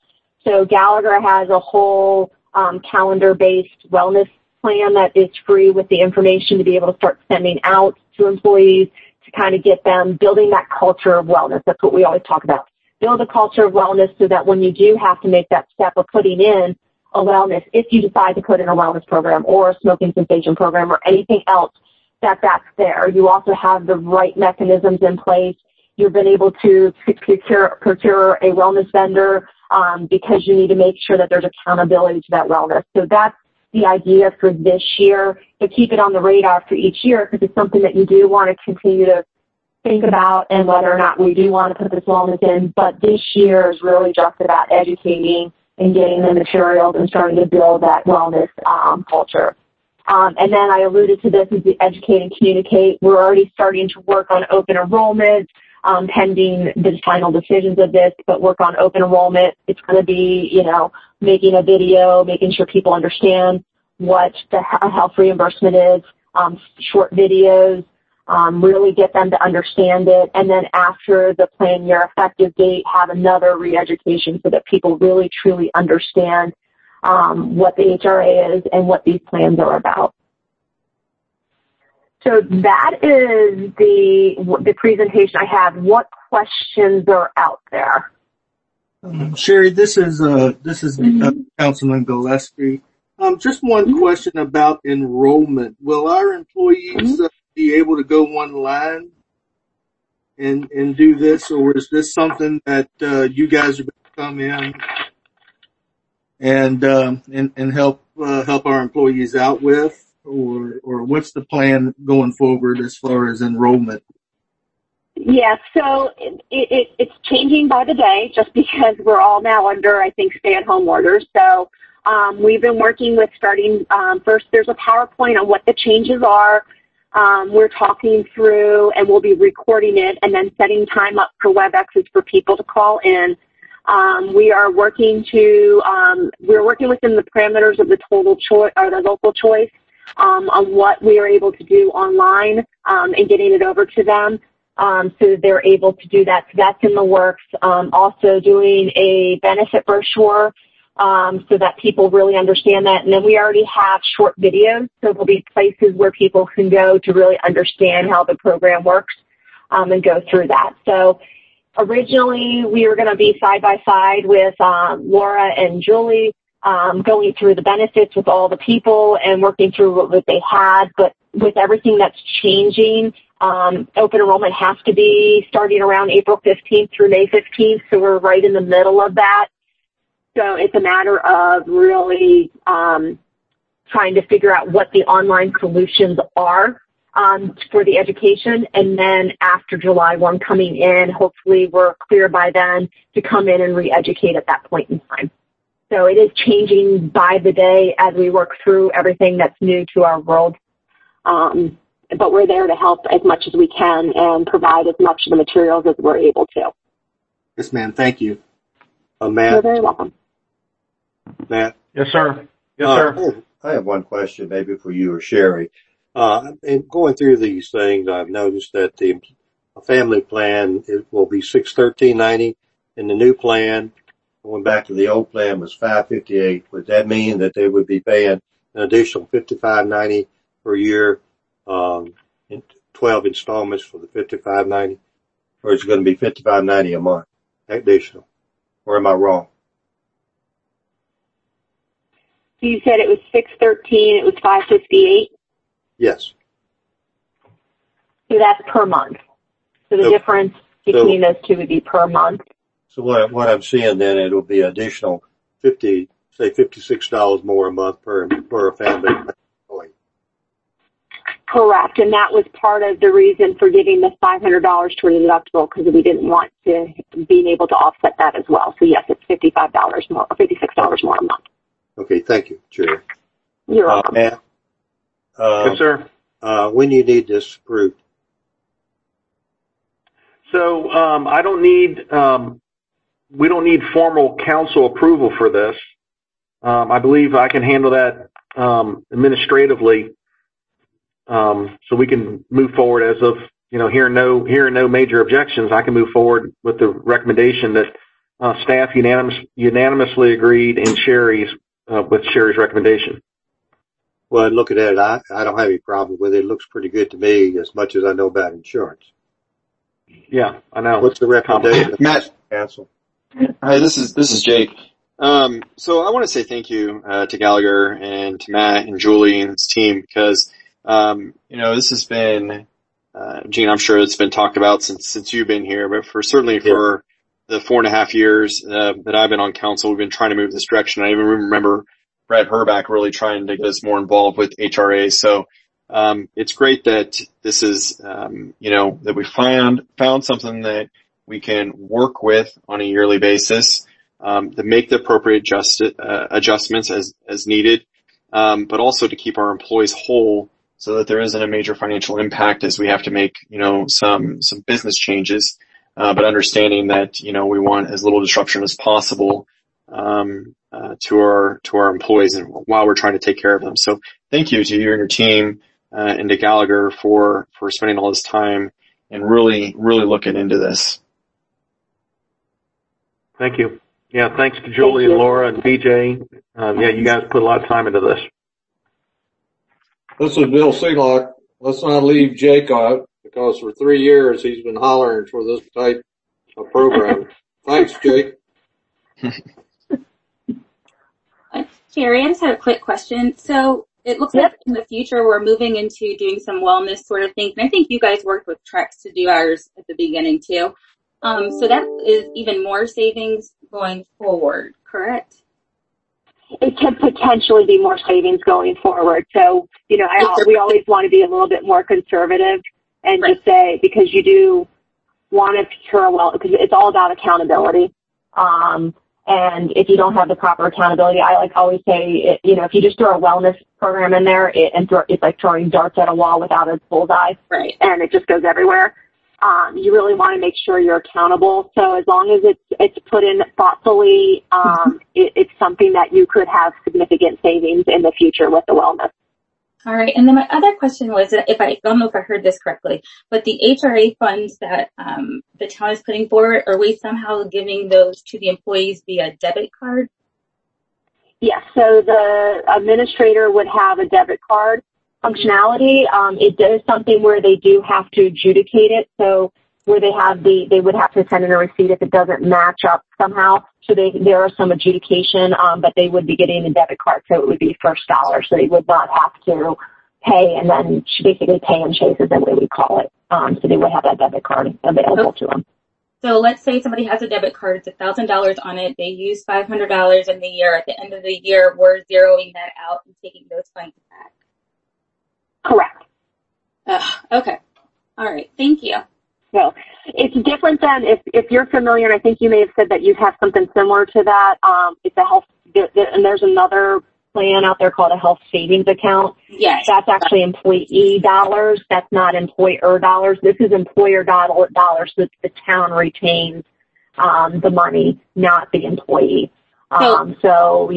[SPEAKER 11] So Gallagher has a whole calendar-based wellness plan that is free with the information to be able to start sending out to employees to kind of get them building that culture of wellness. That's what we always talk about. Build a culture of wellness so that when you do have to make that step of putting in a wellness, if you decide to put in a wellness program or a smoking cessation program or anything else, that's there. You also have the right mechanisms in place. You've been able to procure a wellness vendor because you need to make sure that there's accountability to that wellness. So that's the idea for this year, to keep it on the radar for each year, because it's something that you do want to continue to think about and whether or not we do want to put this wellness in. But this year is really just about educating and getting the materials and starting to build that wellness culture. And then I alluded to this as the educate and communicate. We're already starting to work on open enrollment, pending the final decisions of this, but work on open enrollment. It's going to be, making a video, making sure people understand what the health reimbursement is, short videos, really get them to understand it. And then after the plan year effective date, have another re-education so that people really truly understand what the HRA is and what these plans are about. So that is the presentation I have. What questions are out there?
[SPEAKER 9] Sherry, this is Councilman Gillespie. Just one question about enrollment. Will our employees be able to go online and do this, or is this something that you guys are going to come in and help our employees out with, or what's the plan going forward as far as enrollment?
[SPEAKER 11] Yeah, so it's changing by the day just because we're all now under, I think, stay-at-home orders. So we've been working with starting first, there's a PowerPoint on what the changes are. We're talking through, and we'll be recording it and then setting time up for WebExes for people to call in. We're working within the parameters of the total choice or the local choice on what we are able to do online and getting it over to them. So they're able to do that. So that's in the works. Also doing a benefit brochure so that people really understand that. And then we already have short videos, so there'll be places where people can go to really understand how the program works and go through that. So originally we were going to be side by side with Laura and Julie going through the benefits with all the people and working through what they had. But with everything that's changing, open enrollment has to be starting around April 15th through May 15th, so we're right in the middle of that. So it's a matter of really trying to figure out what the online solutions are for the education, and then after July 1 coming in, hopefully we're clear by then to come in and re-educate at that point in time. So it is changing by the day as we work through everything that's new to our world. But we're there to help as much as we can and provide as much of the materials as we're able to.
[SPEAKER 9] Yes, ma'am. Thank you.
[SPEAKER 2] Matt?
[SPEAKER 11] You're very welcome.
[SPEAKER 2] Matt?
[SPEAKER 1] Yes, sir. Yes, sir.
[SPEAKER 2] I have one question maybe for you or Sherry. In going through these things, I've noticed that the family plan, it will be $613.90. In the new plan, going back to the old plan, was $558. Would that mean that they would be paying an additional $55.90 per year, in 12 installments for the $55.90, or is it going to be $55.90 a month additional? Or am I wrong?
[SPEAKER 11] So you said it was $613, it was $558?
[SPEAKER 2] Yes.
[SPEAKER 11] So that's per month. So the difference between those two would be per month.
[SPEAKER 2] So what I'm seeing then, it'll be additional $56 more a month per family.
[SPEAKER 11] Correct, and that was part of the reason for giving the $500 toward the deductible, because we didn't want to being able to offset that as well. So yes, it's $55 more, or $56 more a month.
[SPEAKER 2] Okay, thank you, Chair.
[SPEAKER 11] You're welcome.
[SPEAKER 2] Matt,
[SPEAKER 1] Yes, sir.
[SPEAKER 2] When do you need this approved?
[SPEAKER 1] So I don't need, we don't need formal council approval for this. I believe I can handle that administratively. So we can move forward as of, hearing no major objections. I can move forward with the recommendation that staff unanimously agreed in with Sherry's recommendation.
[SPEAKER 2] Well, looking at it, I don't have any problem with it. It looks pretty good to me as much as I know about insurance.
[SPEAKER 1] Yeah, I know.
[SPEAKER 2] What's the recommendation?
[SPEAKER 6] Matt.
[SPEAKER 2] Council.
[SPEAKER 6] Hi, this is Jake. So I want to say thank you, to Gallagher and to Matt and Julie and his team because, this has been, Gene, I'm sure it's been talked about since you've been here, but for the 4.5 years, that I've been on council, we've been trying to move this direction. I even remember Brad Herback really trying to get us more involved with HRAs. So, it's great that this is, that we found something that we can work with on a yearly basis, to make the appropriate adjustments as needed, but also to keep our employees whole so that there isn't a major financial impact as we have to make, some business changes, but understanding that, we want as little disruption as possible, to our employees and while we're trying to take care of them. So thank you to you and your team, and to Gallagher for spending all this time and really, really looking into this.
[SPEAKER 1] Thank you. Yeah, thanks to Julie and Laura and BJ. You guys put a lot of time into this.
[SPEAKER 12] This is Bill Seelock. Let's not leave Jake out because for 3 years he's been hollering for this type of program. Thanks, Jake.
[SPEAKER 3] Sherry, I just had a quick question. So it looks like in the future we're moving into doing some wellness sort of things. And I think you guys worked with Trex to do ours at the beginning too. So that is even more savings going forward, correct?
[SPEAKER 11] It could potentially be more savings going forward. So, we always want to be a little bit more conservative and just say, because you do want to secure because it's all about accountability. And if you don't have the proper accountability, I always say, if you just throw a wellness program in there, it's like throwing darts at a wall without a bullseye.
[SPEAKER 3] Right.
[SPEAKER 11] And it just goes everywhere. You really want to make sure you're accountable. So as long as it's put in thoughtfully, it's something that you could have significant savings in the future with the wellness.
[SPEAKER 3] All right. And then my other question was, I don't know if I heard this correctly, but the HRA funds that the town is putting forward, are we somehow giving those to the employees via debit card?
[SPEAKER 11] Yes. So the administrator would have a debit card functionality. It does something where they do have to adjudicate it. So where they would have to send in a receipt if it doesn't match up somehow. So there are some adjudication, but they would be getting a debit card. So it would be first dollar. So they would not have to pay and then basically pay and chase is the way we call it. So they would have that debit card available to them.
[SPEAKER 3] So let's say somebody has a debit card, it's $1,000 on it. They use $500 in the year. At the end of the year, we're zeroing that out and taking those funds back.
[SPEAKER 11] Correct.
[SPEAKER 3] Okay. All right. Thank you.
[SPEAKER 11] So it's different than if you're familiar, and I think you may have said that you have something similar to that. It's a health, and there's another plan out there called a health savings account.
[SPEAKER 3] Yes.
[SPEAKER 11] That's actually employee dollars. That's not employer dollars. This is employer dollars so that the town retains the money, not the employee. So,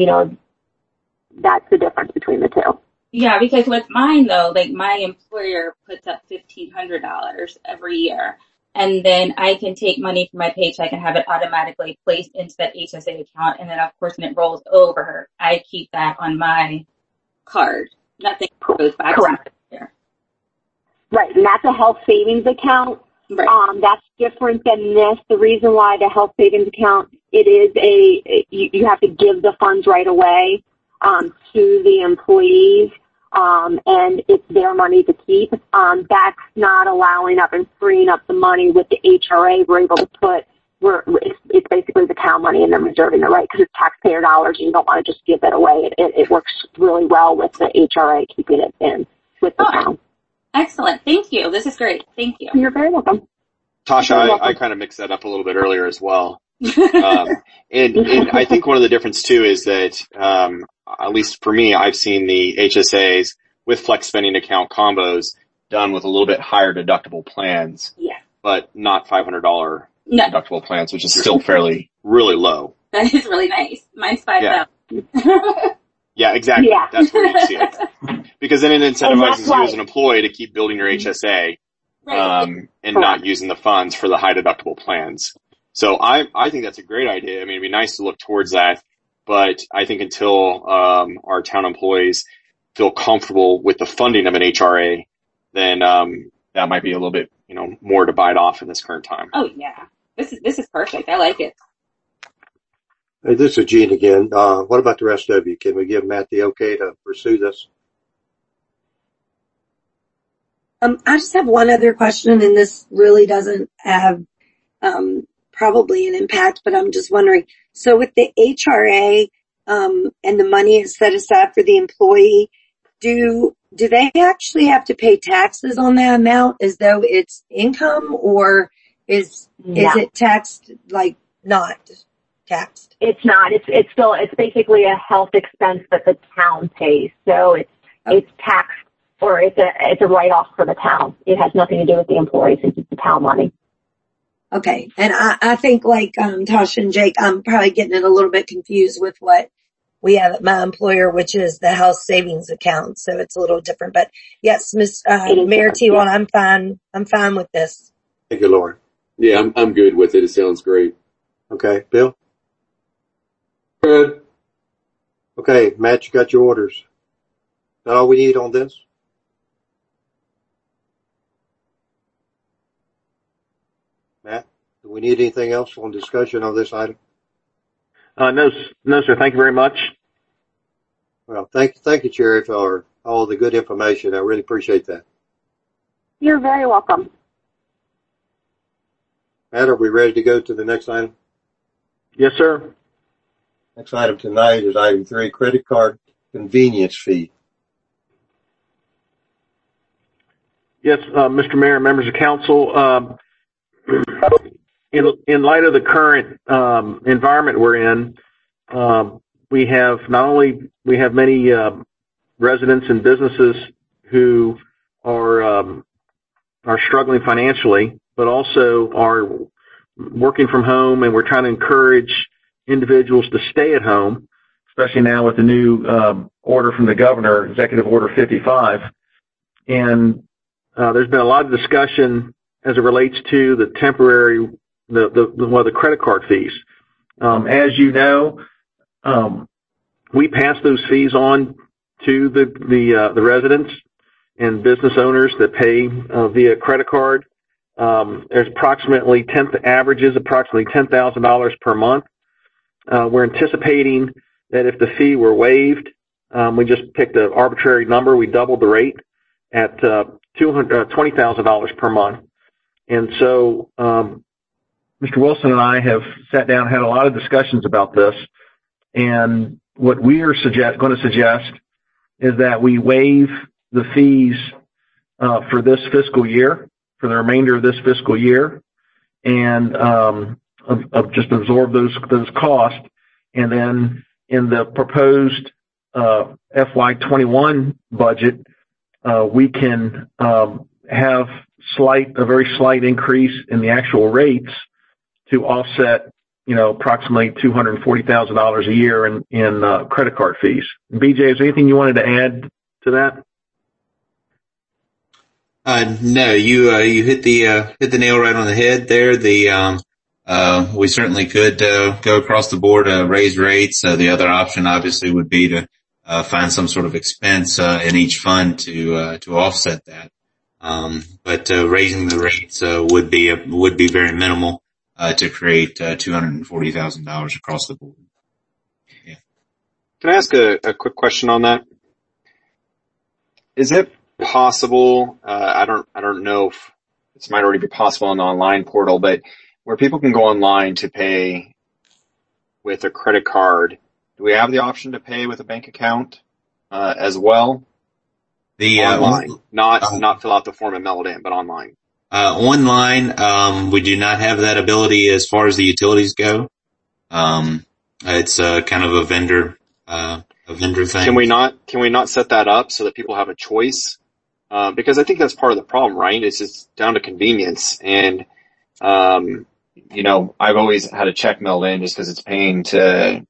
[SPEAKER 11] that's the difference between the two.
[SPEAKER 3] Yeah, because with mine though, my employer puts up $1,500 every year, and then I can take money from my paycheck and have it automatically placed into that HSA account, and then of course when it rolls over, I keep that on my card. Nothing goes back.
[SPEAKER 11] Correct.
[SPEAKER 3] There.
[SPEAKER 11] Right, and that's a health savings account.
[SPEAKER 3] Right.
[SPEAKER 11] That's different than this. The reason why the health savings account, it is you have to give the funds right away to the employees, and it's their money to keep. That's not allowing up and freeing up the money with the HRA. We're able to it's basically the town money and then reserving the right because it's taxpayer dollars and you don't want to just give it away. It works really well with the HRA keeping it in with the town.
[SPEAKER 3] Excellent. Thank you. This is great. Thank you.
[SPEAKER 11] You're very welcome.
[SPEAKER 6] Tasha, I kind of mixed that up a little bit earlier as well. And I think one of the difference too is that, at least for me, I've seen the HSAs with flex spending account combos done with a little bit higher deductible plans.
[SPEAKER 3] Yeah.
[SPEAKER 6] But not $500 deductible plans, which is still really low.
[SPEAKER 3] That is really nice. Mine's $5,000.
[SPEAKER 6] Yeah, exactly.
[SPEAKER 11] Yeah.
[SPEAKER 6] That's where you see it. Because then it incentivizes you as an employee to keep building your HSA, and not using the funds for the high deductible plans. So I think that's a great idea. I mean, it'd be nice to look towards that, but I think until, our town employees feel comfortable with the funding of an HRA, then, that might be a little bit, more to bite off in this current time.
[SPEAKER 3] Oh yeah. This is perfect. I like it.
[SPEAKER 2] Hey, this is Gene again. What about the rest of you? Can we give Matt the okay to pursue this?
[SPEAKER 10] I just have one other question, and this really doesn't have probably an impact, but I'm just wondering. So with the HRA and the money is set aside for the employee, do they actually have to pay taxes on that amount as though it's income, or is it taxed like not taxed?
[SPEAKER 11] It's not. It's basically a health expense that the town pays. So it's taxed, or it's a write-off for the town. It has nothing to do with the employee since it's the town money.
[SPEAKER 10] Okay. And I think like, Tasha and Jake, I'm probably getting it a little bit confused with what we have at my employer, which is the health savings account. So it's a little different, but yes, Mayor T1, I'm fine. I'm fine with this.
[SPEAKER 2] Thank you, Lauren.
[SPEAKER 8] Yeah, I'm good with it. It sounds great.
[SPEAKER 2] Okay. Bill?
[SPEAKER 12] Good.
[SPEAKER 2] Okay. Matt, you got your orders. Is that all we need on this? Matt, do we need anything else on discussion of this item?
[SPEAKER 1] No, sir. Thank you very much.
[SPEAKER 2] Well, thank you, Cherry, for all the good information. I really appreciate that.
[SPEAKER 11] You're very welcome.
[SPEAKER 2] Matt, are we ready to go to the next item?
[SPEAKER 1] Yes, sir.
[SPEAKER 2] Next item tonight is item 3, credit card convenience fee.
[SPEAKER 1] Yes, Mr. Mayor, members of council, in light of the current environment we're in, we have many residents and businesses who are struggling financially, but also are working from home, and we're trying to encourage individuals to stay at home, especially now with the new order from the governor, Executive Order 55. And there's been a lot of discussion as it relates to the temporary, the credit card fees. As you know, we pass those fees on to the residents and business owners that pay via credit card. There's approximately averages approximately $10,000 per month. We're anticipating that if the fee were waived, we just picked an arbitrary number. We doubled the rate at $20,000 per month. And so, Mr. Wilson and I have sat down and had a lot of discussions about this. And what we are going to suggest is that we waive the fees for this fiscal year, for the remainder of this fiscal year, and just absorb those costs. And then in the proposed FY21 budget, we can have a very slight increase in the actual rates to offset, approximately $240,000 a year in credit card fees. BJ, is there anything you wanted to add to that?
[SPEAKER 7] No, you hit the nail right on the head there. We certainly could go across the board, raise rates. The other option obviously would be to find some sort of expense in each fund to offset that. But raising the rates would be very minimal to create $240,000 across the board. Yeah.
[SPEAKER 6] Can I ask a quick question on that? Is it possible, I don't know if this might already be possible on the online portal, but where people can go online to pay with a credit card, do we have the option to pay with a bank account as well? Online, not fill out the form and mail it in, but online.
[SPEAKER 7] Online, we do not have that ability as far as the utilities go. It's kind of a vendor thing.
[SPEAKER 6] Can we not set that up so that people have a choice? Because I think that's part of the problem, right? It's just down to convenience. And, I've always had a check mailed in just because it's paying to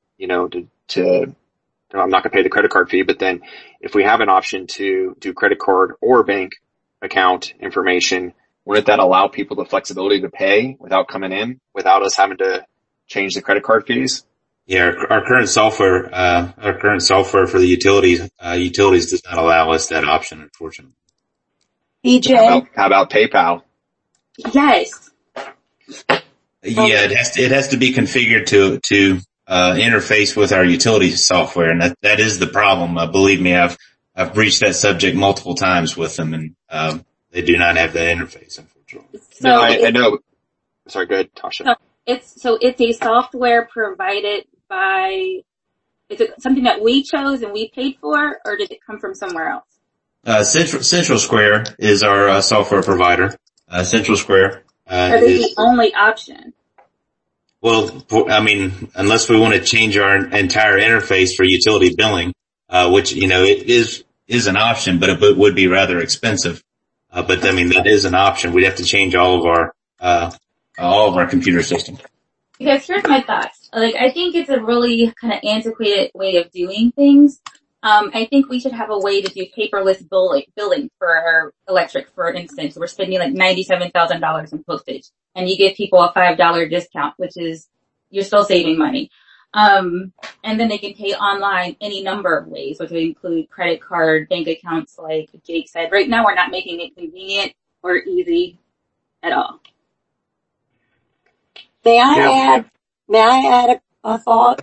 [SPEAKER 6] I'm not going to pay the credit card fee, but then if we have an option to do credit card or bank account information, wouldn't that allow people the flexibility to pay without coming in, without us having to change the credit card fees?
[SPEAKER 7] Yeah, our current software for the utilities does not allow us that option, unfortunately.
[SPEAKER 10] BJ?
[SPEAKER 6] How about PayPal?
[SPEAKER 3] Yes.
[SPEAKER 7] Yeah, it has to be configured to interface with our utility software, and that is the problem. Believe me, I've breached that subject multiple times with them, and they do not have that interface, unfortunately.
[SPEAKER 3] So
[SPEAKER 6] no, I know. Sorry, go ahead, Tasha.
[SPEAKER 3] It's a software provided by. Is it something that we chose and we paid for, or did it come from somewhere else?
[SPEAKER 7] Central Square is our software provider. Central Square.
[SPEAKER 3] Are they the only option?
[SPEAKER 7] Well, I mean, unless we want to change our entire interface for utility billing, which, it is an option, but it would be rather expensive. But I mean, that is an option. We'd have to change all of our computer systems.
[SPEAKER 3] Because here's my thoughts. I think it's a really kind of antiquated way of doing things. I think we should have a way to do paperless billing for our electric, for instance. We're spending $97,000 in postage, and you give people a $5 discount, which is, you're still saving money. And then they can pay online any number of ways, which would include credit card, bank accounts, like Jake said. Right now, we're not making it convenient or easy at all.
[SPEAKER 10] May I add a thought?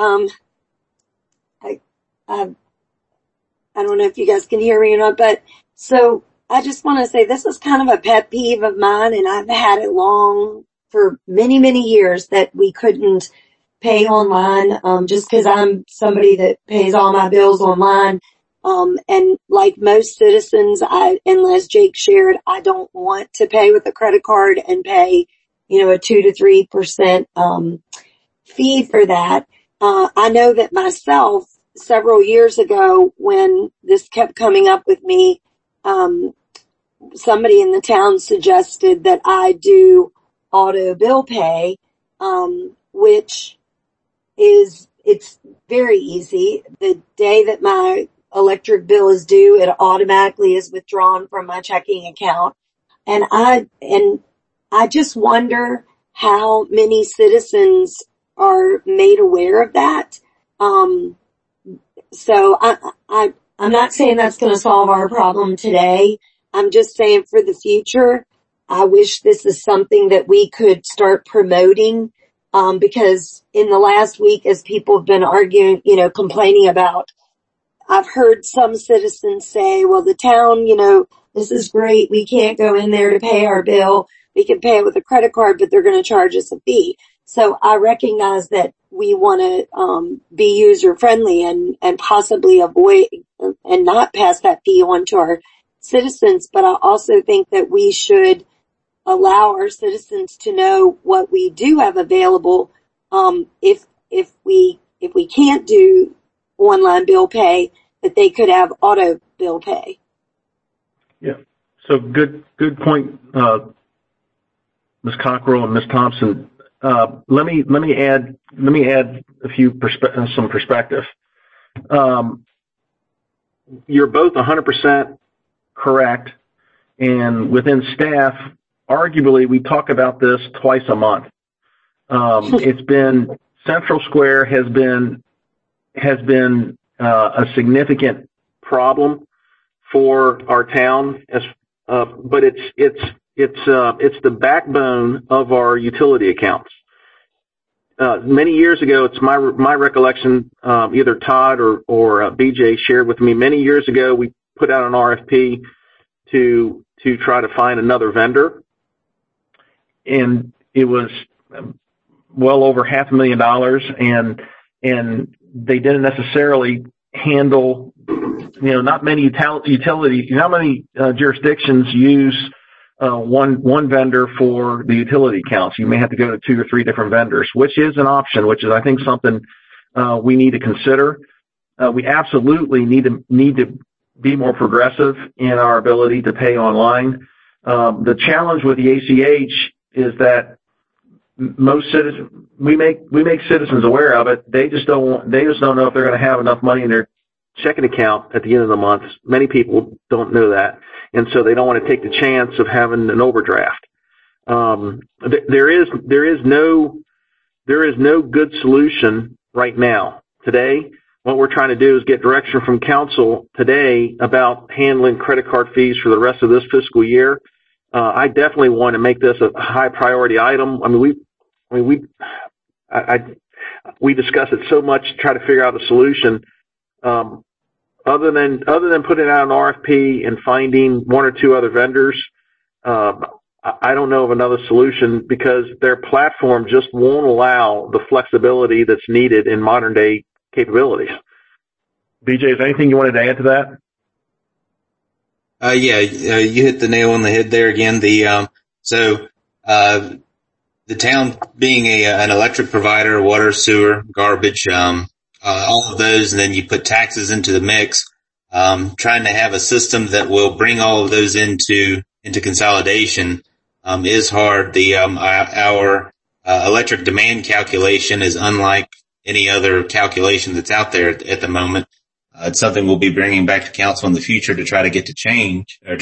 [SPEAKER 10] I don't know if you guys can hear me or not, but so I just want to say this is kind of a pet peeve of mine, and I've had it for many, many years that we couldn't pay online, just because I'm somebody that pays all my bills online. And like most citizens, and as Jake shared, I don't want to pay with a credit card and pay, a 2 to 3%, fee for that. I know that myself, several years ago, when this kept coming up with me, somebody in the town suggested that I do auto bill pay, which it's very easy. The day that my electric bill is due, it automatically is withdrawn from my checking account. And I just wonder how many citizens are made aware of that. So I'm not saying that's going to solve our problem today. I'm just saying for the future, I wish this is something that we could start promoting, because in the last week, as people have been arguing, complaining about, I've heard some citizens say, well, the town, this is great. We can't go in there to pay our bill. We can pay it with a credit card, but they're going to charge us a fee. So I recognize that we want to be user friendly and possibly avoid and not pass that fee on to our citizens. But I also think that we should allow our citizens to know what we do have available. If we can't do online bill pay, that they could have auto bill pay.
[SPEAKER 1] Yeah. So good point, Ms. Cockrell and Ms. Thompson. Let me add a few some perspective. You're both 100% correct, and within staff, arguably, we talk about this twice a month. It's been Central Square has been a significant problem for our town, but it's the backbone of our utility accounts. Many years ago, it's my recollection, either Todd or BJ shared with me, many years ago, we put out an RFP to try to find another vendor. And it was well over $500,000, and they didn't necessarily handle, not many jurisdictions use one vendor for the utility accounts. You may have to go to 2 or 3 different vendors, which is an option, which is, I think, something we need to consider. We absolutely need to be more progressive in our ability to pay online. The challenge with the ACH is that most citizens, we make citizens aware of it. They just don't know if they're going to have enough money in their checking account at the end of the month. Many people don't know that, and so they don't want to take the chance of having an overdraft. There is no good solution right now. Today, what we're trying to do is get direction from council today about handling credit card fees for the rest of this fiscal year. I definitely want to make this a high priority item. We discuss it so much to try to figure out a solution. Other than putting out an RFP and finding one or two other vendors, I don't know of another solution because their platform just won't allow the flexibility that's needed in modern day capabilities. BJ, is there anything you wanted to add to that?
[SPEAKER 7] You hit the nail on the head there again. The town being an electric provider, water, sewer, garbage, all of those, and then you put taxes into the mix, trying to have a system that will bring all of those into consolidation, is hard. Our electric demand calculation is unlike any other calculation that's out there at the moment. It's something we'll be bringing back to council in the future to try to change. But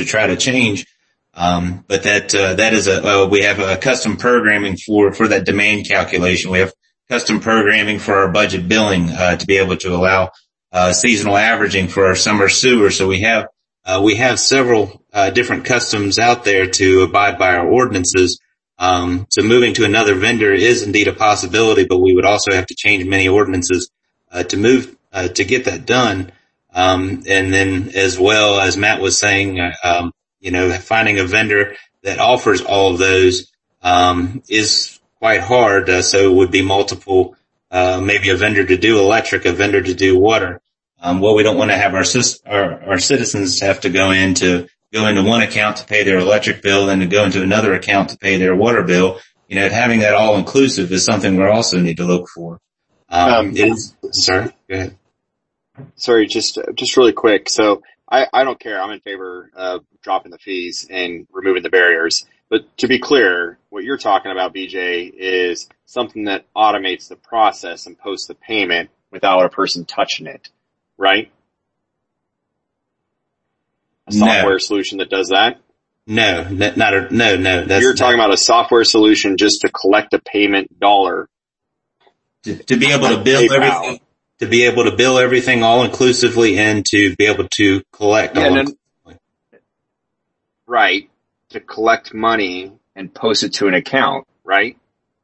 [SPEAKER 7] that is we have a custom programming for that demand calculation. We have custom programming for our budget billing, to be able to allow, seasonal averaging for our summer sewer. So we have several, different customs out there to abide by our ordinances. So moving to another vendor is indeed a possibility, but we would also have to change many ordinances, to get that done. And then as well as Matt was saying, finding a vendor that offers all of those, is quite hard. So it would be multiple, maybe a vendor to do electric, a vendor to do water. We don't want to have our citizens have to go into one account to pay their electric bill and to go into another account to pay their water bill. Having that all inclusive is something we also need to look for. Sir, go ahead.
[SPEAKER 6] Sorry, just really quick. So I don't care. I'm in favor of dropping the fees and removing the barriers. But to be clear, what you're talking about, BJ, is something that automates the process and posts the payment without a person touching it, right? A software solution that does that?
[SPEAKER 7] No.
[SPEAKER 6] You're talking about a software solution just to collect a payment dollar.
[SPEAKER 7] To be able to bill everything. To be able to bill everything all inclusively and to be able to collect all inclusively.
[SPEAKER 6] Right. To collect money and post it to an account, right?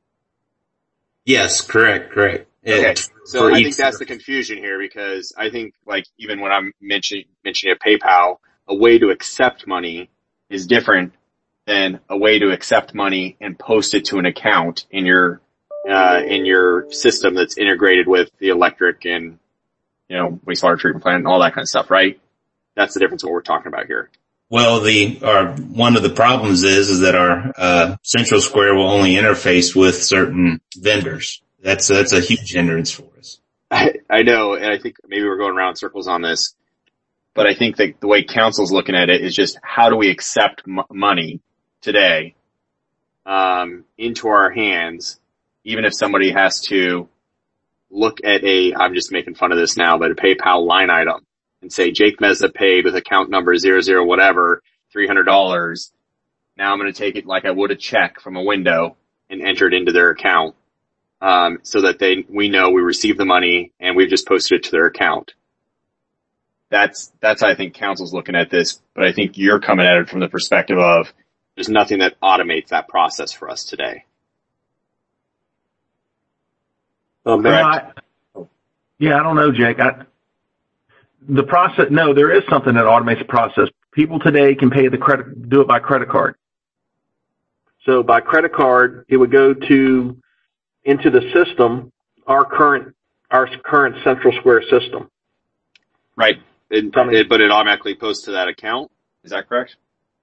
[SPEAKER 7] Yes, correct.
[SPEAKER 6] Okay. So I think that's the confusion here because I think even when I'm mentioning a PayPal, a way to accept money is different than a way to accept money and post it to an account in your system that's integrated with the electric and, wastewater treatment plant and all that kind of stuff, right? That's the difference of what we're talking about here.
[SPEAKER 7] Well, one of the problems is that our, Central Square will only interface with certain vendors. That's a huge hindrance for us.
[SPEAKER 6] I know, and I think maybe we're going around in circles on this, but I think that the way council's looking at it is just how do we accept money today, into our hands, even if somebody has to look at I'm just making fun of this now, but a PayPal line item and say Jake Meza paid with account number 00 whatever, $300. Now I'm going to take it like I would a check from a window and enter it into their account, so that we know we received the money and we've just posted it to their account. That's I think council's looking at this, but I think you're coming at it from the perspective of there's nothing that automates that process for us today.
[SPEAKER 1] I don't know, Jake. The process, no, there is something that automates the process. People today can do it by credit card. So by credit card, it would go into the system, our current Central Square system.
[SPEAKER 6] Right. But it automatically posts to that account. Is that correct?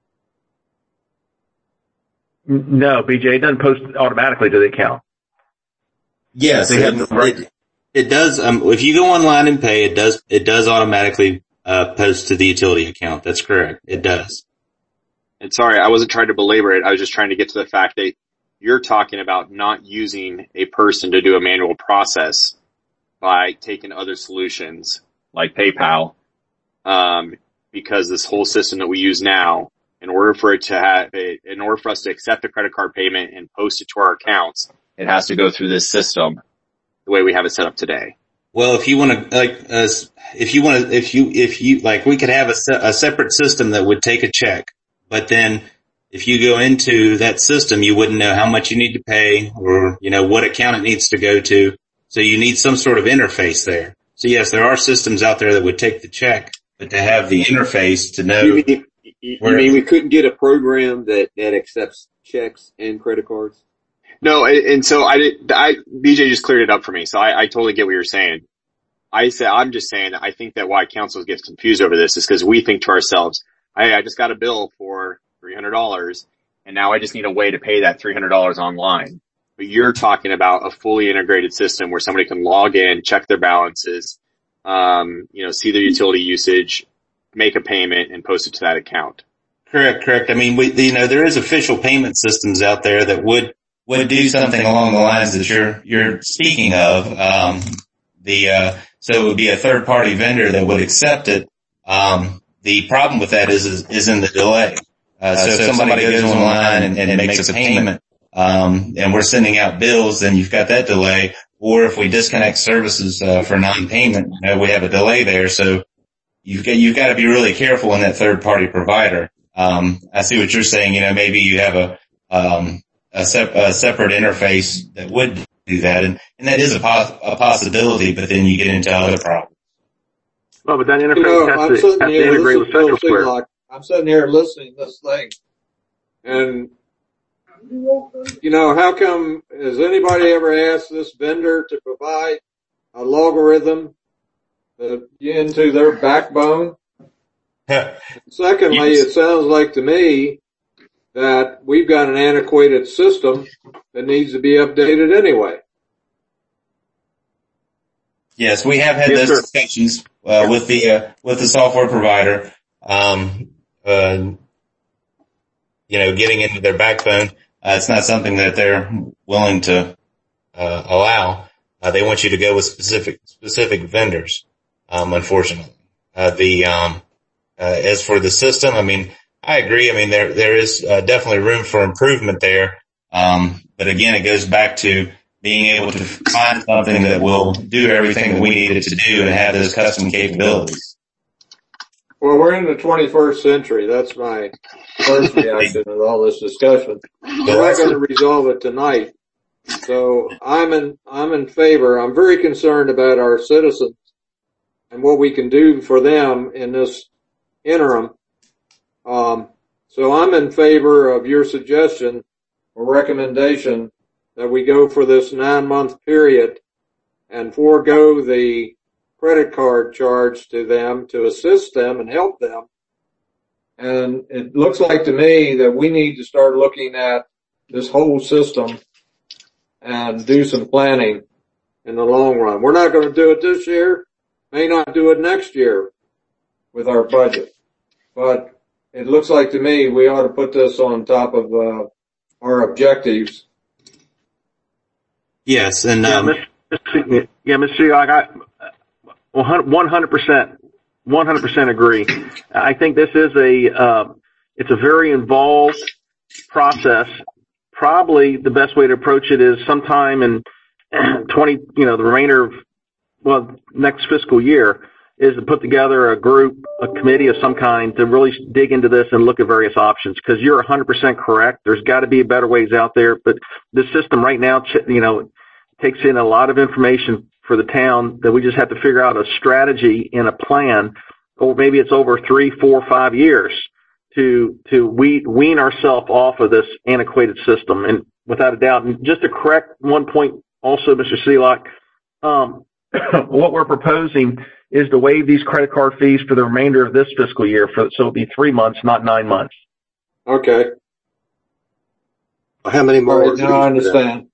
[SPEAKER 1] No, BJ, it doesn't post automatically to the account.
[SPEAKER 7] Yes, it does. If you go online and pay, it does automatically post to the utility account. That's correct. It does.
[SPEAKER 6] And sorry, I wasn't trying to belabor it. I was just trying to get to the fact that you're talking about not using a person to do a manual process by taking other solutions like PayPal, because this whole system that we use now, in order for us to accept the credit card payment and post it to our accounts, it has to go through this system the way we have it set up today.
[SPEAKER 7] Well, if you want to, we could have a separate system that would take a check, but then if you go into that system, you wouldn't know how much you need to pay or, what account it needs to go to. So you need some sort of interface there. So yes, there are systems out there that would take the check, but to have the interface to know.
[SPEAKER 8] You mean we couldn't get a program that accepts checks and credit cards?
[SPEAKER 6] No, and so BJ just cleared it up for me, so I totally get what you're saying. I'm just saying that I think that why council gets confused over this is because we think to ourselves, hey, I just got a bill for $300 and now I just need a way to pay that $300 online. But you're talking about a fully integrated system where somebody can log in, check their balances, see their utility usage, make a payment and post it to that account.
[SPEAKER 7] Correct. I mean, there is official payment systems out there that would do something along the lines that you're speaking of. So it would be a third party vendor that would accept it. The problem with that is in the delay. So if somebody goes online and makes a payment, and we're sending out bills, then you've got that delay. Or if we disconnect services, for non-payment, we have a delay there. So you've got to be really careful in that third party provider. I see what you're saying. Maybe you have a separate interface that would do that. And that is a possibility, but then you get into other problems.
[SPEAKER 1] Well, but that interface has to integrate with FedralSquare.
[SPEAKER 12] I'm sitting here listening to this thing, and how come, has anybody ever asked this vendor to provide a logarithm into their backbone? Secondly, it sounds like to me that we've got an antiquated system that needs to be updated anyway.
[SPEAKER 7] Yes, we have had those discussions with the software provider. Getting into their backbone. It's not something that they're willing to allow. They want you to go with specific vendors. Unfortunately, as for the system, I agree. There is definitely room for improvement there. But again, it goes back to being able to find something that will do everything that we need it to do and have those custom capabilities.
[SPEAKER 12] Well, we're in the 21st century. That's my first reaction to all this discussion. We're not going to resolve it tonight. So I'm in favor. I'm very concerned about our citizens and what we can do for them in this interim. So I'm in favor of your suggestion or recommendation that we go for this 9-month period and forego the credit card charge to them to assist them and help them. And it looks like to me that we need to start looking at this whole system and do some planning in the long run. We're not going to do it this year, may not do it next year with our budget, but it looks like to me we ought to put this on top of our objectives.
[SPEAKER 7] Yes, and
[SPEAKER 1] Mr. Seelock, I 100% agree. I think this is it's a very involved process. Probably the best way to approach it is sometime in the remainder of, next fiscal year, is to put together a committee of some kind to really dig into this and look at various options. Because you're 100% correct. There's got to be better ways out there. But this system right now, takes in a lot of information for the town that we just have to figure out a strategy and a plan, or maybe it's over 3, 4, 5 years to wean ourselves off of this antiquated system. And without a doubt, and just to correct one point also, Mr. Seelock, what we're proposing is to waive these credit card fees for the remainder of this fiscal year. So it'll be 3 months, not 9 months.
[SPEAKER 12] Okay.
[SPEAKER 2] How many more?
[SPEAKER 12] Right, now I understand.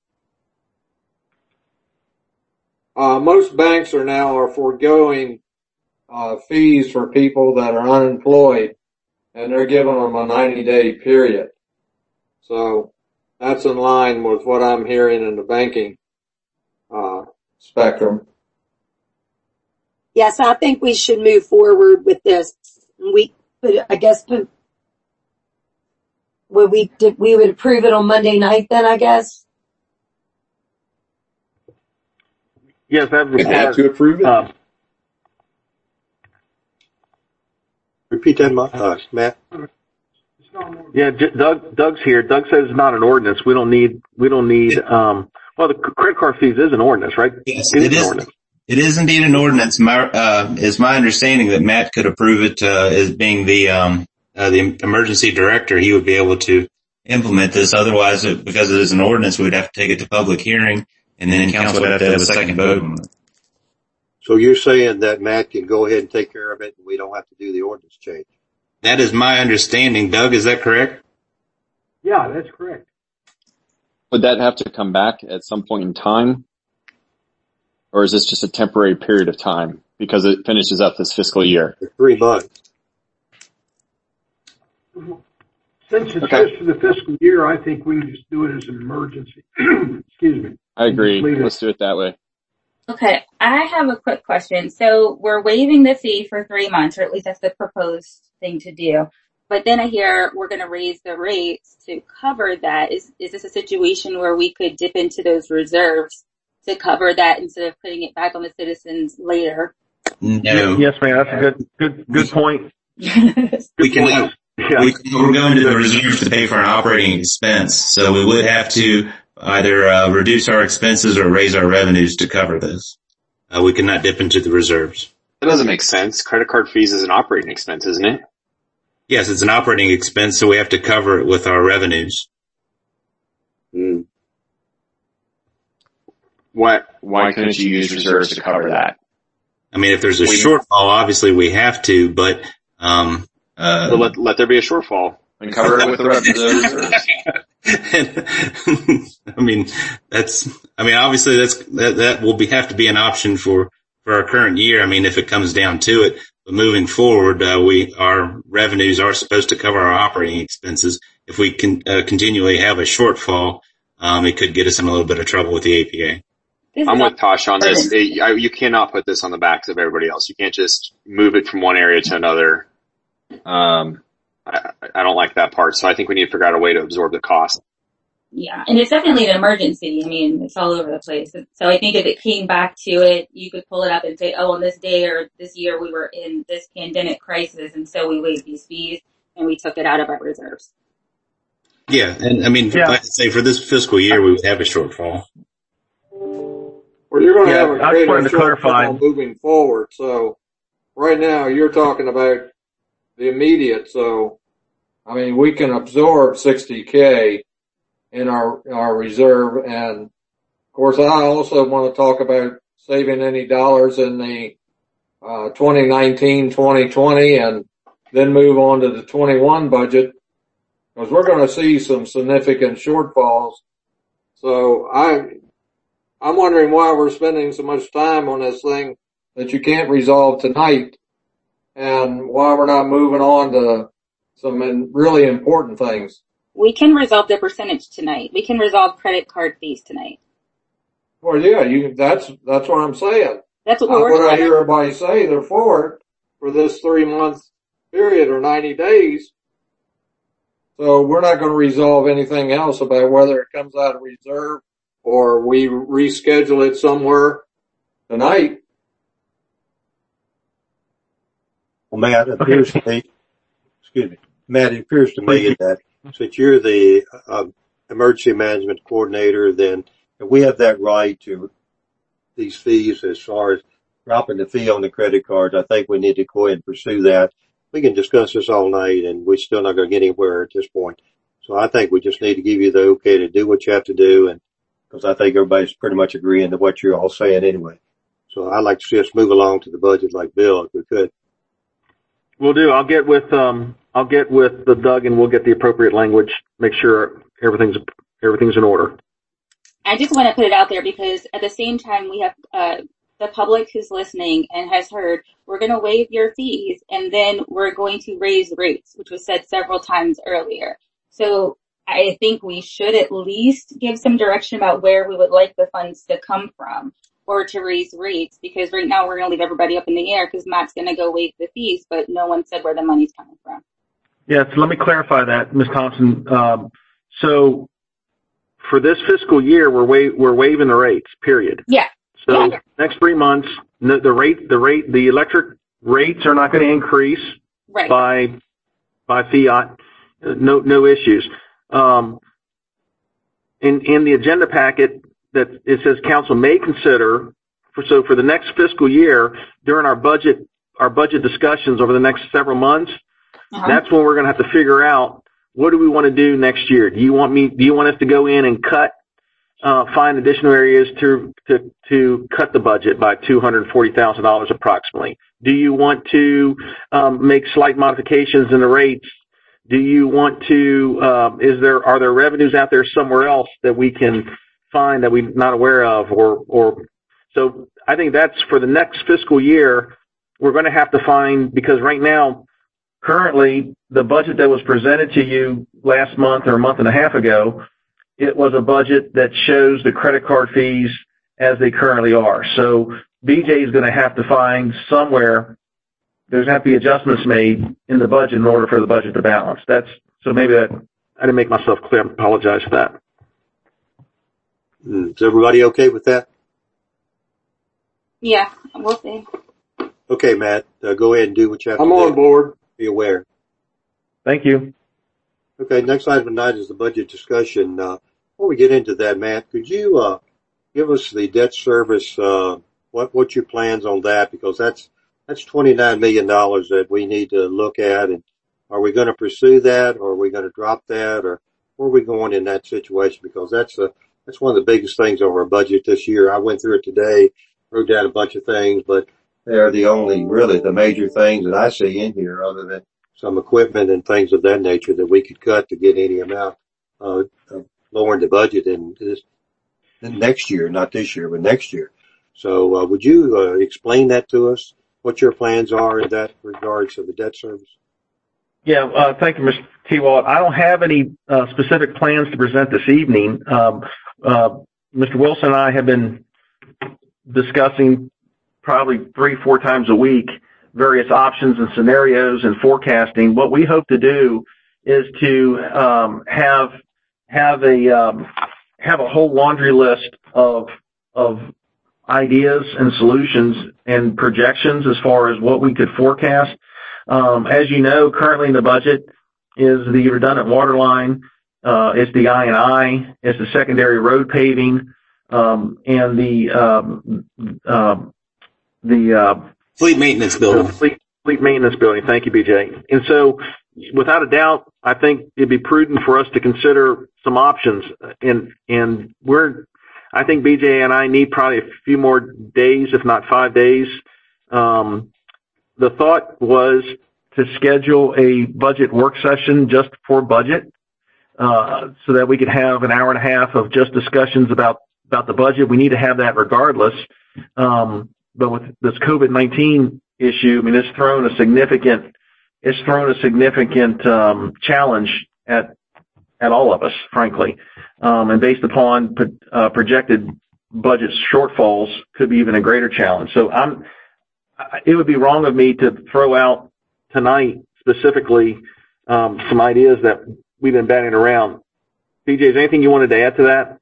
[SPEAKER 12] Most banks are foregoing fees for people that are unemployed, and they're giving them a 90-day period. So that's in line with what I'm hearing in the banking spectrum.
[SPEAKER 10] Yes, I think we should move forward with this. We would approve it on Monday night then, I guess?
[SPEAKER 1] Yes, that would
[SPEAKER 8] We have to approve it?
[SPEAKER 2] Repeat that, Matt.
[SPEAKER 1] Yeah, Doug's here. Doug says it's not an ordinance. We don't need, well, the credit card fees is an ordinance, right?
[SPEAKER 7] Yes, it is. An ordinance. It is indeed an ordinance. It's my understanding that Matt could approve it, as being the emergency director. He would be able to implement this. Otherwise, because it is an ordinance, we would have to take it to public hearing, and then council would have to have a second vote on it.
[SPEAKER 2] So you're saying that Matt can go ahead and take care of it and we don't have to do the ordinance change?
[SPEAKER 7] That is my understanding. Doug, is that correct?
[SPEAKER 13] Yeah, that's correct.
[SPEAKER 6] Would that have to come back at some point in time? Or is this just a temporary period of time because it finishes up this fiscal year?
[SPEAKER 2] 3 months.
[SPEAKER 13] Since it's just for the fiscal year, I think we can just do it as an emergency. Excuse me.
[SPEAKER 6] I agree. Let's do it that way.
[SPEAKER 3] Okay, I have a quick question. So we're waiving the fee for 3 months, or at least that's the proposed thing to do. But then I hear we're going to raise the rates to cover that. Is this a situation where we could dip into those reserves to cover that instead of putting it back on the citizens later?
[SPEAKER 7] No.
[SPEAKER 1] Yes, ma'am. That's a good point.
[SPEAKER 7] We can. We're going to the reserves to pay for an operating expense, so we would have to either reduce our expenses or raise our revenues to cover this. We cannot dip into the reserves.
[SPEAKER 6] That doesn't make sense. Credit card fees is an operating expense, isn't it?
[SPEAKER 7] Yes, it's an operating expense, so we have to cover it with our revenues.
[SPEAKER 6] Why couldn't you use reserves to cover that?
[SPEAKER 7] I mean, if there's a shortfall, obviously we have to, but
[SPEAKER 6] so let there be a shortfall and cover it with the reserves.
[SPEAKER 7] Obviously that will have to be an option for our current year. I mean, if it comes down to it, but moving forward, our revenues are supposed to cover our operating expenses. If we can continually have a shortfall, it could get us in a little bit of trouble with the APA.
[SPEAKER 6] I'm with Tosh on this. You cannot put this on the backs of everybody else. You can't just move it from one area to another. I don't like that part, so I think we need to figure out a way to absorb the cost.
[SPEAKER 3] Yeah, and it's definitely an emergency. I mean, it's all over the place. So I think if it came back to it, you could pull it up and say, oh, on this day or this year we were in this pandemic crisis, and so we waived these fees and we took it out of our reserves.
[SPEAKER 7] Yeah, and I mean, like I say, for this fiscal year, we would have a shortfall.
[SPEAKER 12] Well, you're going to have a greater shortfall moving forward. So right now you're talking about the immediate. So, I mean, we can absorb $60K in our reserve. And of course, I also want to talk about saving any dollars in the 2019-2020 and then move on to the 21 budget, because we're going to see some significant shortfalls. So I'm wondering why we're spending so much time on this thing that you can't resolve tonight, and why we're not moving on to some really important things.
[SPEAKER 3] We can resolve the percentage tonight. We can resolve credit card fees tonight.
[SPEAKER 12] Well, yeah, that's what I'm saying.
[SPEAKER 3] That's what we're working on.
[SPEAKER 12] I hear everybody say they're for this 3-month period or 90 days. So we're not going to resolve anything else about whether it comes out of reserve or we reschedule it somewhere tonight.
[SPEAKER 2] Well, Matt, it appears to me, that since you're the emergency management coordinator, then we have that right to these fees as far as dropping the fee on the credit cards. I think we need to go ahead and pursue that. We can discuss this all night and we're still not going to get anywhere at this point. So I think we just need to give you the okay to do what you have to do, and because I think everybody's pretty much agreeing to what you're all saying anyway. So I'd like to see us move along to the budget like Bill, if we could.
[SPEAKER 1] We'll do. I'll get with the Doug and we'll get the appropriate language, make sure everything's in order.
[SPEAKER 3] I just want to put it out there because at the same time we have the public who's listening and has heard, we're going to waive your fees and then we're going to raise rates, which was said several times earlier. So I think we should at least give some direction about where we would like the funds to come from. or to raise rates, because right now we're going to leave everybody up in the air because Matt's going to go waive the fees, but no one said where the money's coming from.
[SPEAKER 1] Yeah, so let me clarify that, Ms. Thompson. So for this fiscal year, we're waiving the rates, period.
[SPEAKER 3] Yeah.
[SPEAKER 1] So next 3 months, the electric rates are not going to increase by fiat. No issues. In the agenda packet that it says council may consider, for the next fiscal year, during our budget discussions over the next several months, that's when we're going to have to figure out what do we want to do next year. Do you want us to go in and find additional areas to cut the budget by $240,000 approximately? Do you want to make slight modifications in the rates? Do you want to, are there revenues out there somewhere else that we can find that we're not aware of? So I think that's for the next fiscal year, we're going to have to find, because right now, currently, the budget that was presented to you last month or a month and a half ago, it was a budget that shows the credit card fees as they currently are. So BJ is going to have to find somewhere, there's going to have to be adjustments made in the budget in order for the budget to balance. So maybe I didn't make myself clear. I apologize for that.
[SPEAKER 2] Is everybody okay with that?
[SPEAKER 3] Yeah, we'll see.
[SPEAKER 2] Okay, Matt, go ahead and do what you have to do.
[SPEAKER 12] I'm on board.
[SPEAKER 2] Be aware.
[SPEAKER 1] Thank you.
[SPEAKER 2] Okay, next item tonight is the budget discussion. Before we get into that, Matt, could you give us the debt service, what your plans on that? Because that's $29 million that we need to look at. And are we going to pursue that, or are we going to drop that, or where are we going in that situation? Because that's one of the biggest things over our budget this year. I went through it today, wrote down a bunch of things, but they're the major things that I see in here, other than some equipment and things of that nature that we could cut to get any amount of lowering the budget in next year, not this year, but next year. So would you explain that to us, what your plans are in that regards to the debt service?
[SPEAKER 1] Yeah, thank you, Mr. T-Walt. I don't have any specific plans to present this evening. Mr. Wilson and I have been discussing probably 3-4 times a week various options and scenarios and forecasting. What we hope to do is to have a whole laundry list of ideas and solutions and projections as far as what we could forecast. As you know, currently in the budget is the redundant water line, it's the I&I, it's the secondary road paving, and the
[SPEAKER 7] fleet maintenance building.
[SPEAKER 1] Fleet maintenance building. Thank you, BJ. And so, without a doubt, I think it'd be prudent for us to consider some options. And I think BJ and I need probably a few more days, if not 5 days. The thought was to schedule a budget work session just for budget, so that we could have an hour and a half of just discussions about the budget. We need to have that regardless. But with this COVID-19 issue, I mean, it's thrown a significant challenge at all of us, frankly. And based upon projected budget shortfalls, could be even a greater challenge. So it would be wrong of me to throw out tonight specifically some ideas that we've been batting around. BJ, is there anything you wanted to add to that?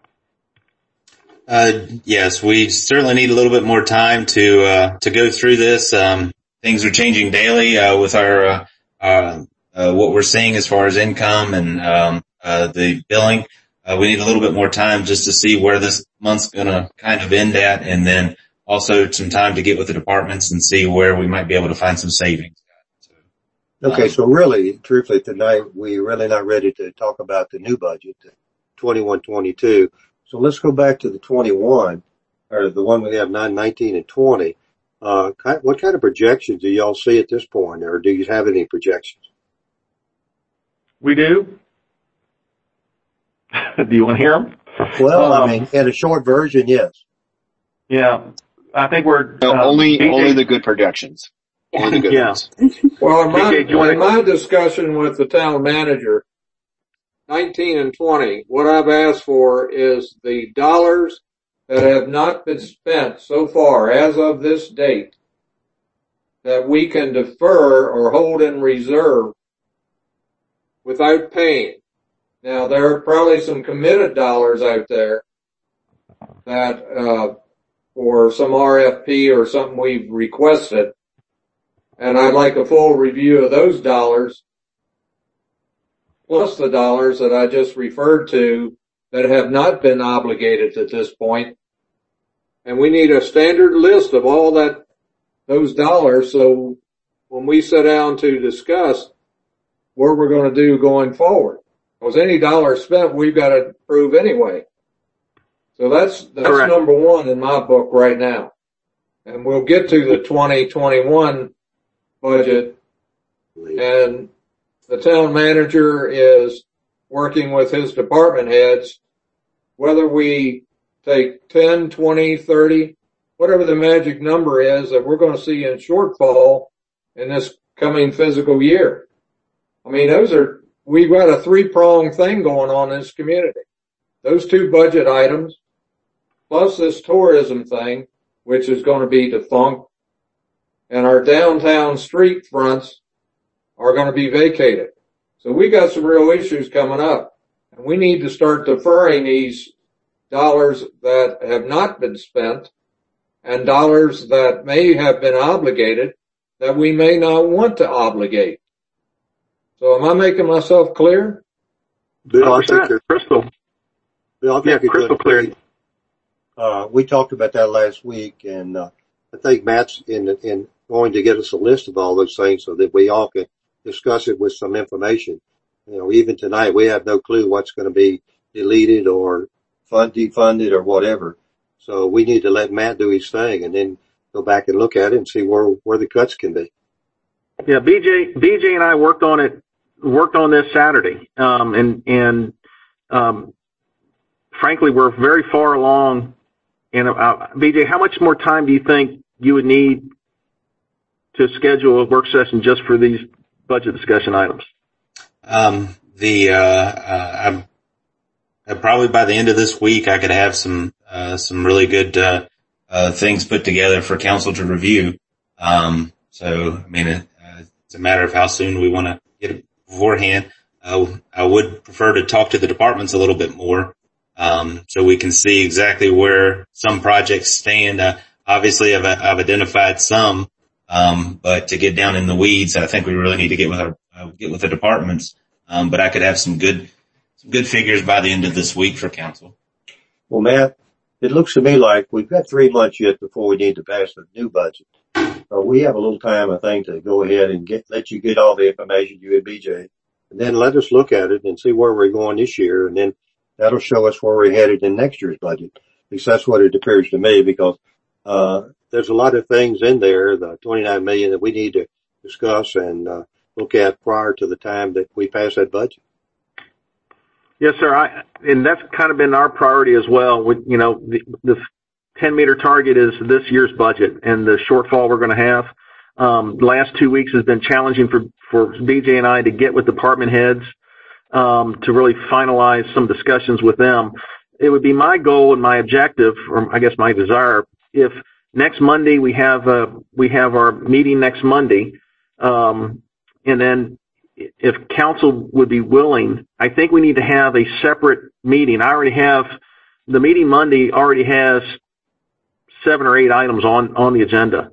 [SPEAKER 7] Yes, we certainly need a little bit more time to go through this. Things are changing daily, with our, what we're seeing as far as income and, the billing. We need a little bit more time just to see where this month's gonna kind of end at, and then also some time to get with the departments and see where we might be able to find some savings.
[SPEAKER 2] Okay, so really, truthfully, tonight, we're really not ready to talk about the new budget, 21-22. So let's go back to the 21, or the one we have 19 and 20. What kind of projections do y'all see at this point, or do you have any projections?
[SPEAKER 1] We do. Do you want to hear them?
[SPEAKER 2] Well, I mean, in a short version, yes.
[SPEAKER 1] Yeah, I think we're
[SPEAKER 6] only the good projections. Only the good ones.
[SPEAKER 12] Well, in my discussion with the town manager, 19 and 20, what I've asked for is the dollars that have not been spent so far as of this date that we can defer or hold in reserve without paying. Now, there are probably some committed dollars out there that, for some RFP or something we've requested, and I'd like a full review of those dollars, plus the dollars that I just referred to that have not been obligated at this point. And we need a standard list of all those dollars, so when we sit down to discuss what we're going to do going forward. Because any dollar spent, we've got to prove anyway. So that's
[SPEAKER 1] Correct.
[SPEAKER 12] Number one in my book right now. And we'll get to the 2021 budget, and the town manager is working with his department heads, whether we take 10, 20, 30, whatever the magic number is that we're going to see in shortfall in this coming fiscal year. I mean, we've got a three-pronged thing going on in this community. Those two budget items, plus this tourism thing, which is going to be defunct, and our downtown street fronts are going to be vacated. So we got some real issues coming up, and we need to start deferring these dollars that have not been spent and dollars that may have been obligated that we may not want to obligate. So am I making myself clear?
[SPEAKER 2] Bill, I think you're
[SPEAKER 1] crystal.
[SPEAKER 2] Bill, I think you're
[SPEAKER 1] crystal clear.
[SPEAKER 2] We talked about that last week, and I think Matt's in going to get us a list of all those things so that we all can discuss it with some information. You know, even tonight we have no clue what's going to be deleted or defunded or whatever. So we need to let Matt do his thing and then go back and look at it and see where the cuts can be.
[SPEAKER 1] Yeah, BJ and I worked on this Saturday. And frankly, we're very far along. And BJ, how much more time do you think you would need to schedule a work session just for these budget discussion items?
[SPEAKER 7] Probably by the end of this week, I could have some really good, things put together for council to review. So, I mean, it's a matter of how soon we want to get it beforehand. I would prefer to talk to the departments a little bit more, so we can see exactly where some projects stand. Obviously I've identified some, but to get down in the weeds, I think we really need to get with the departments. But I could have some good figures by the end of this week for council.
[SPEAKER 2] Well, Matt, it looks to me like we've got 3 months yet before we need to pass the new budget. So we have a little time, I think, to go ahead and let you get all the information, you and BJ, and then let us look at it and see where we're going this year, and then that'll show us where we're headed in next year's budget. At least that's what it appears to me, because there's a lot of things in there, the $29 million, that we need to discuss and look at prior to the time that we pass that budget.
[SPEAKER 1] Yes, sir. And that's kind of been our priority as well. The 10-meter target is this year's budget, and the shortfall we're going to have. The last 2 weeks has been challenging for BJ and I to get with department heads, to really finalize some discussions with them. It would be my goal and my objective, or I guess my desire, if next Monday we have our meeting next Monday, and then if council would be willing, I think we need to have a separate meeting. The meeting Monday already has 7 or 8 items on the agenda.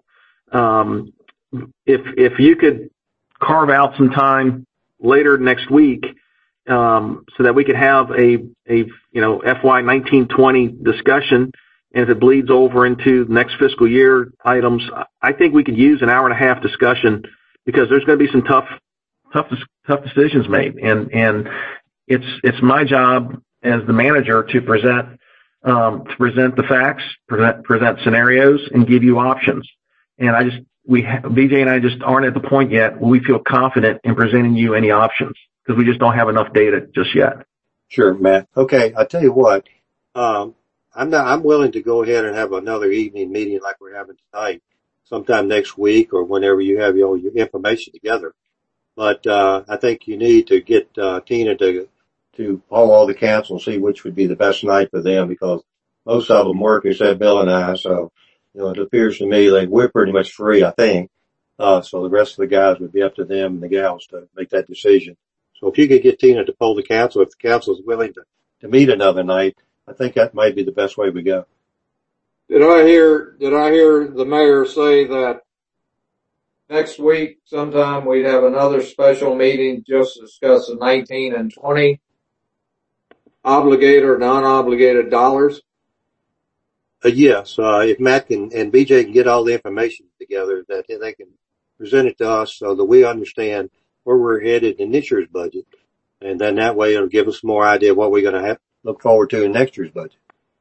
[SPEAKER 1] If you could carve out some time later next week, so that we could have a FY 19-20 discussion, and if it bleeds over into the next fiscal year items, I think we could use an hour and a half discussion, because there's going to be some tough decisions made, and it's my job as the manager to present the facts, present scenarios, and give you options. And BJ and I just aren't at the point yet where we feel confident in presenting you any options, because we just don't have enough data just yet.
[SPEAKER 2] Sure, Matt. Okay, I'll tell you what. I'm willing to go ahead and have another evening meeting like we're having tonight, sometime next week or whenever you have all your information together. But I think you need to get Tina to poll all the council and see which would be the best night for them, because most of them work except Bill and I. So, it appears to me like we're pretty much free, I think. So the rest of the guys would be up to them and the gals to make that decision. So if you could get Tina to poll the council, if the council is willing to meet another night, I think that might be the best way we go.
[SPEAKER 12] Did I hear the mayor say that next week sometime we'd have another special meeting just to discuss the 19 and 20 obligated or non-obligated dollars?
[SPEAKER 2] Yes. If Matt and BJ can get all the information together, that they can present it to us so that we understand where we're headed in this year's budget. And then that way it'll give us more idea of what we're going to have look forward to in next year's budget.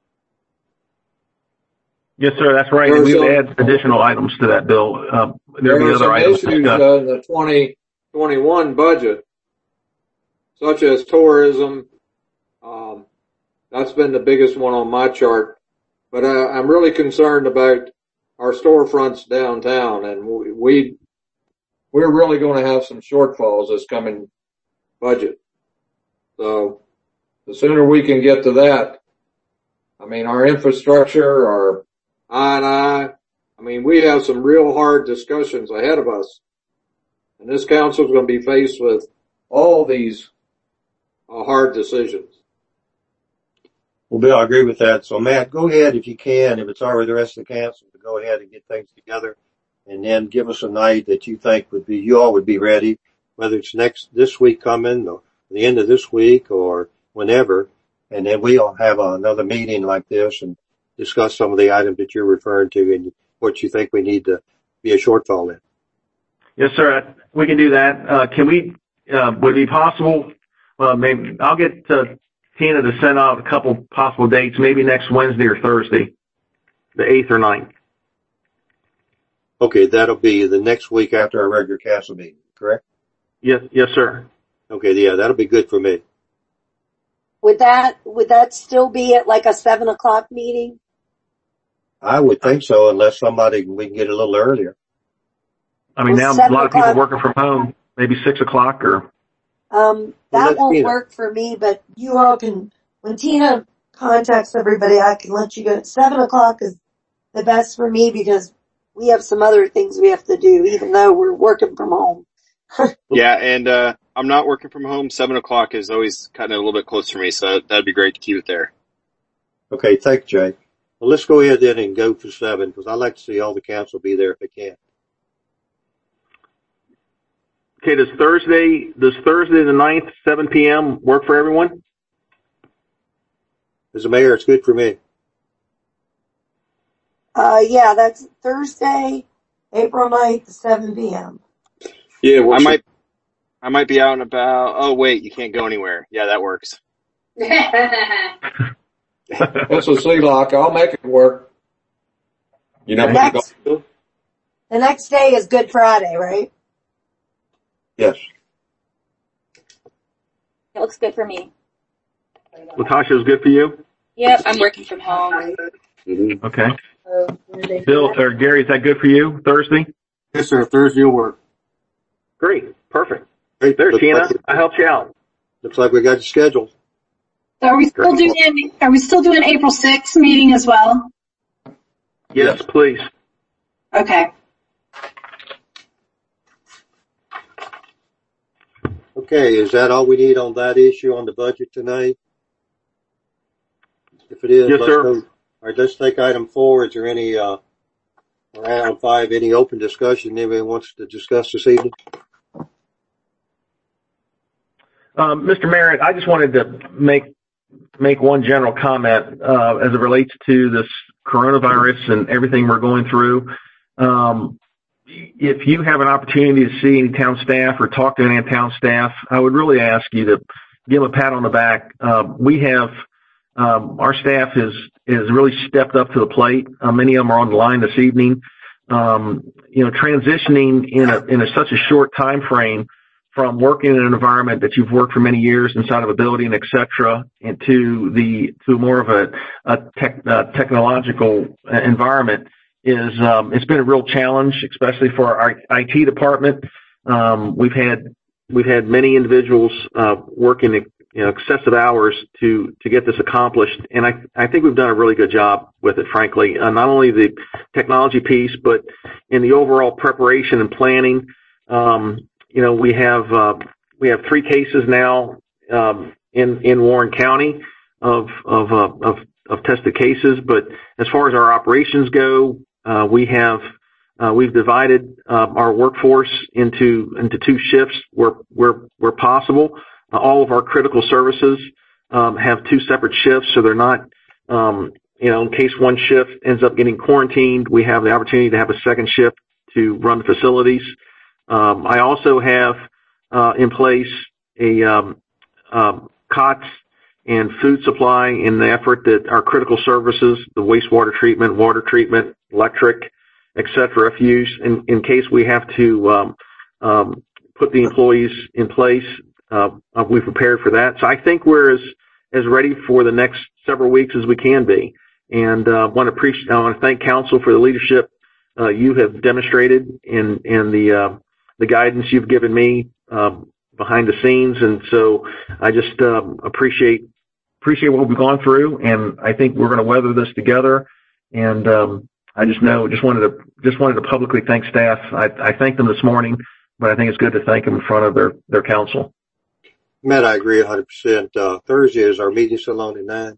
[SPEAKER 1] Yes, sir. That's right. We would add additional items to that bill. There will be other items
[SPEAKER 12] in the 2021 budget, such as tourism. That's been the biggest one on my chart. But I'm really concerned about our storefronts downtown, and we're really going to have some shortfalls this coming budget. So the sooner we can get to that, I mean, our infrastructure, our I&I, we have some real hard discussions ahead of us, and this council is going to be faced with all these hard decisions.
[SPEAKER 2] Well, Bill, I agree with that. So, Matt, go ahead if you can, if it's all right with the rest of the council, to go ahead and get things together, and then give us a night that you think you all would be ready, whether it's this week coming, or the end of this week, or whenever, and then we'll have another meeting like this and discuss some of the items that you're referring to and what you think we need to be a shortfall in.
[SPEAKER 1] Yes, sir. We can do that. Would it be possible? Well, maybe I'll get Tina to send out a couple possible dates, maybe next Wednesday or Thursday, the 8th or 9th.
[SPEAKER 2] Okay, that'll be the next week after our regular council meeting, correct?
[SPEAKER 1] Yes, sir.
[SPEAKER 2] Okay, yeah, that'll be good for me.
[SPEAKER 10] Would that still be at like a 7:00 meeting?
[SPEAKER 2] I would think so, unless we can get a little earlier.
[SPEAKER 1] Now a lot of people working from home, maybe 6:00 or.
[SPEAKER 10] That won't work for me, but you all can, when Tina contacts everybody, I can let you go. 7:00 is the best for me because we have some other things we have to do, even though we're working from home.
[SPEAKER 6] Yeah, and I'm not working from home. 7:00 is always kind of a little bit close for me, so that'd be great to keep it there.
[SPEAKER 2] Okay, thanks, Jay. Well, let's go ahead then and go for 7, because I'd like to see all the council be there if they can.
[SPEAKER 1] Okay, does Thursday the 9th, 7 p.m. work for everyone?
[SPEAKER 2] As a mayor, it's good for me.
[SPEAKER 10] Yeah, that's Thursday, April 9th, 7 p.m.
[SPEAKER 6] Yeah, I might be out and about. Oh, wait, you can't go anywhere. Yeah, that works.
[SPEAKER 12] That's a C-lock. I'll make it work.
[SPEAKER 10] The next day is Good Friday, right?
[SPEAKER 2] Yes.
[SPEAKER 3] It looks good for me.
[SPEAKER 1] Latasha, is good for you?
[SPEAKER 3] Yep, I'm working from home.
[SPEAKER 2] Mm-hmm.
[SPEAKER 1] Okay. Bill or Gary, is that good for you? Thursday?
[SPEAKER 2] Yes, sir. Thursday will work.
[SPEAKER 1] Great. Perfect.
[SPEAKER 2] Great.
[SPEAKER 1] There, Tina, I helped you out.
[SPEAKER 2] Looks like we got you scheduled.
[SPEAKER 5] So are we still doing April 6th meeting as well?
[SPEAKER 1] Yes, please.
[SPEAKER 5] Okay.
[SPEAKER 2] Okay, is that all we need on that issue on the budget tonight? If it is,
[SPEAKER 1] yes, sir.
[SPEAKER 2] All right, let's take item 4. Is there any, or item 5, any open discussion anybody wants to discuss this evening?
[SPEAKER 1] Mr. Merritt, I just wanted to make one general comment as it relates to this coronavirus and everything we're going through. If you have an opportunity to see any town staff or talk to any town staff, I would really ask you to give them a pat on the back. Our staff has really stepped up to the plate. Many of them are on the line this evening. Transitioning in such a short time frame from working in an environment that you've worked for many years inside of a building, et cetera, into more of a technological environment it's been a real challenge, especially for our IT department. We've had many individuals working excessive hours to get this accomplished. And I think we've done a really good job with it, frankly. Not only the technology piece, but in the overall preparation and planning. We have 3 cases now in Warren County of tested cases. But as far as our operations go, we've divided our workforce into 2 shifts where possible. All of our critical services have 2 separate shifts, so they're not, in case one shift ends up getting quarantined, we have the opportunity to have a second shift to run the facilities. I also have in place a COTS and food supply in the effort that our critical services, the wastewater treatment, water treatment, electric, et cetera, refuse, in case we have to put the employees in place. We've prepared for that. So I think we're as ready for the next several weeks as we can be. And I want to thank council for the leadership you have demonstrated and the guidance you've given me behind the scenes. And so I just appreciate what we've gone through, and I think we're going to weather this together. And I just wanted to publicly thank staff. I thanked them this morning, but I think it's good to thank them in front of their council.
[SPEAKER 2] Matt, I agree 100%. Thursday is our meeting still on at 9?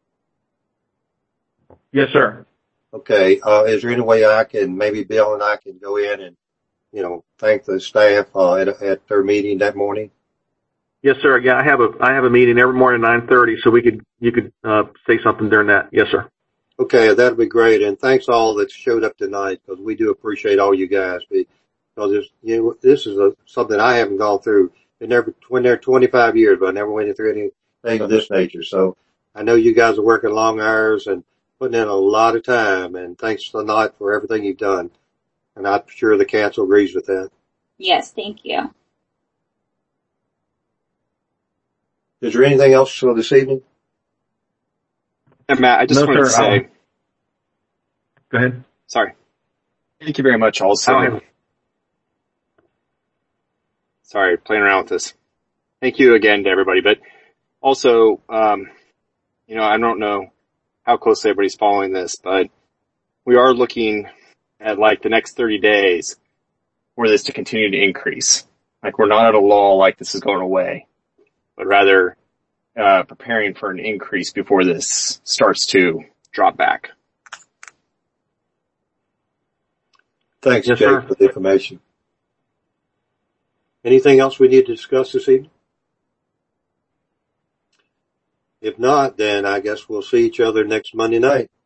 [SPEAKER 1] Yes, sir.
[SPEAKER 2] Okay. Is there any way maybe Bill and I can go in and, thank the staff at their meeting that morning?
[SPEAKER 1] Yes, sir. Yeah, I have a meeting every morning at 9:30, so you could say something during that. Yes, sir.
[SPEAKER 2] Okay, that'll be great. And thanks all that showed up tonight, because we do appreciate all you guys. Because this is something I haven't gone through. Been there 25 years, but I never went through anything of this nature. So I know you guys are working long hours and putting in a lot of time. And thanks tonight for everything you've done. And I'm sure the council agrees with that.
[SPEAKER 3] Yes, thank you.
[SPEAKER 2] Is there anything else for this evening?
[SPEAKER 6] And Matt, I just wanted to say.
[SPEAKER 1] Go ahead.
[SPEAKER 6] Sorry. Thank you very much. Also, sorry, playing around with this. Thank you again to everybody. But also, I don't know how closely everybody's following this, but we are looking at the next 30 days for this to continue to increase. We're not at a lull this is going away, but rather preparing for an increase before this starts to drop back.
[SPEAKER 2] Thanks,
[SPEAKER 1] yes,
[SPEAKER 2] Jake,
[SPEAKER 1] sir.
[SPEAKER 2] for the information. Anything else we need to discuss this evening? If not, then I guess we'll see each other next Monday night.